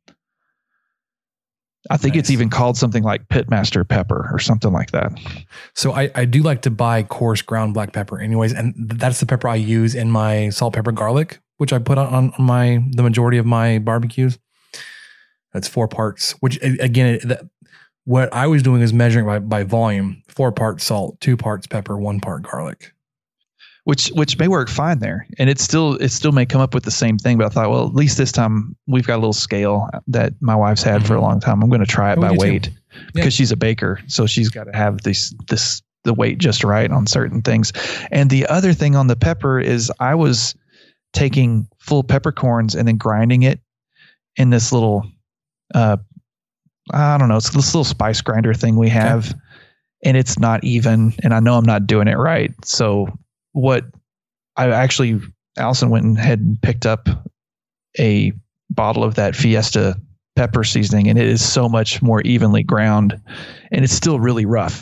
I think it's even called something like Pitmaster pepper or something like that. So I do like to buy coarse ground black pepper anyways, and that's the pepper I use in my salt, pepper, garlic, which I put on the majority of my barbecues. That's 4 parts, which again, what I was doing is measuring by volume, 4 parts salt, 2 parts pepper, 1 part garlic. Which may work fine there. And it still may come up with the same thing, but I thought, well, at least this time we've got a little scale that my wife's had for a long time. I'm going to try it by weight because she's a baker. So she's got to have the weight just right on certain things. And the other thing on the pepper is I was taking full peppercorns and then grinding it in this little, I don't know, it's this little spice grinder thing we have, and it's not even, and I know I'm not doing it right. So Allison went ahead and picked up a bottle of that Fiesta pepper seasoning, and it is so much more evenly ground, and it's still really rough.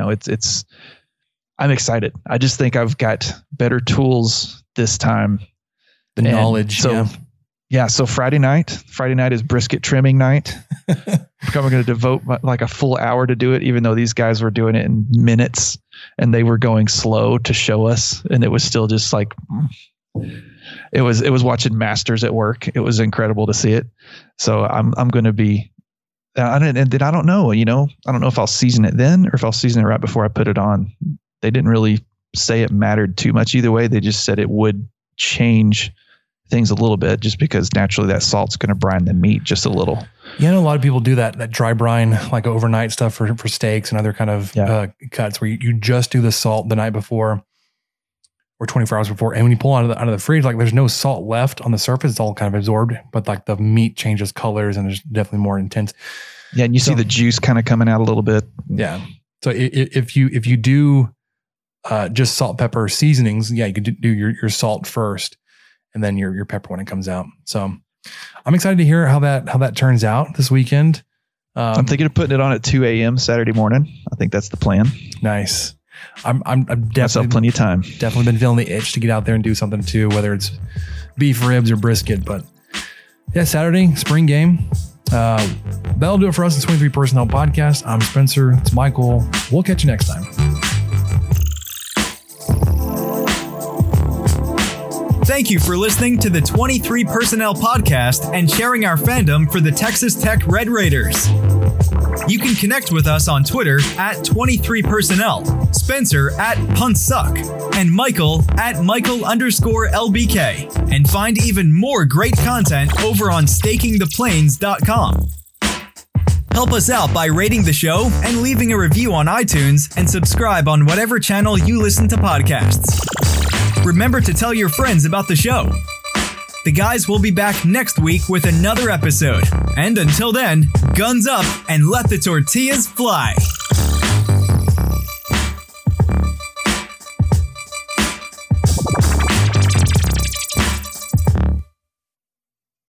I'm excited. I just think I've got better tools this time. The knowledge. So, so Friday night is brisket trimming night. I'm going to devote like a full hour to do it, even though these guys were doing it in minutes and they were going slow to show us. And it was still just like, it was watching masters at work. It was incredible to see it. So I'm going to be, I don't know, I don't know if I'll season it then or if I'll season it right before I put it on. They didn't really say it mattered too much either way. They just said it would change things a little bit just because naturally that salt's going to brine the meat just a little. Yeah, a lot of people do that dry brine, like overnight stuff for steaks and other kind of cuts where you just do the salt the night before or 24 hours before. And when you pull out of the fridge, like there's no salt left on the surface. It's all kind of absorbed, but like the meat changes colors and it's definitely more intense. Yeah. And you see the juice kind of coming out a little bit. Yeah. So if you do just salt, pepper seasonings, you could do your salt first and then your pepper when it comes out. So I'm excited to hear how that turns out this weekend. I'm thinking of putting it on at 2 a.m. Saturday morning. I think that's the plan. Nice. I'm definitely myself plenty of time. Definitely been feeling the itch to get out there and do something too, whether it's beef ribs or brisket. But yeah, Saturday, spring game. That'll do it for us. It's 23 Personnel Podcast. I'm Spencer. It's Michael. We'll catch you next time. Thank you for listening to the 23 Personnel Podcast and sharing our fandom for the Texas Tech Red Raiders. You can connect with us on Twitter at 23personnel, Spencer at Puntsuck, and Michael at Michael_LBK. And find even more great content over on stakingtheplains.com. Help us out by rating the show and leaving a review on iTunes and subscribe on whatever channel you listen to podcasts. Remember to tell your friends about the show. The guys will be back next week with another episode. And until then, guns up and let the tortillas fly.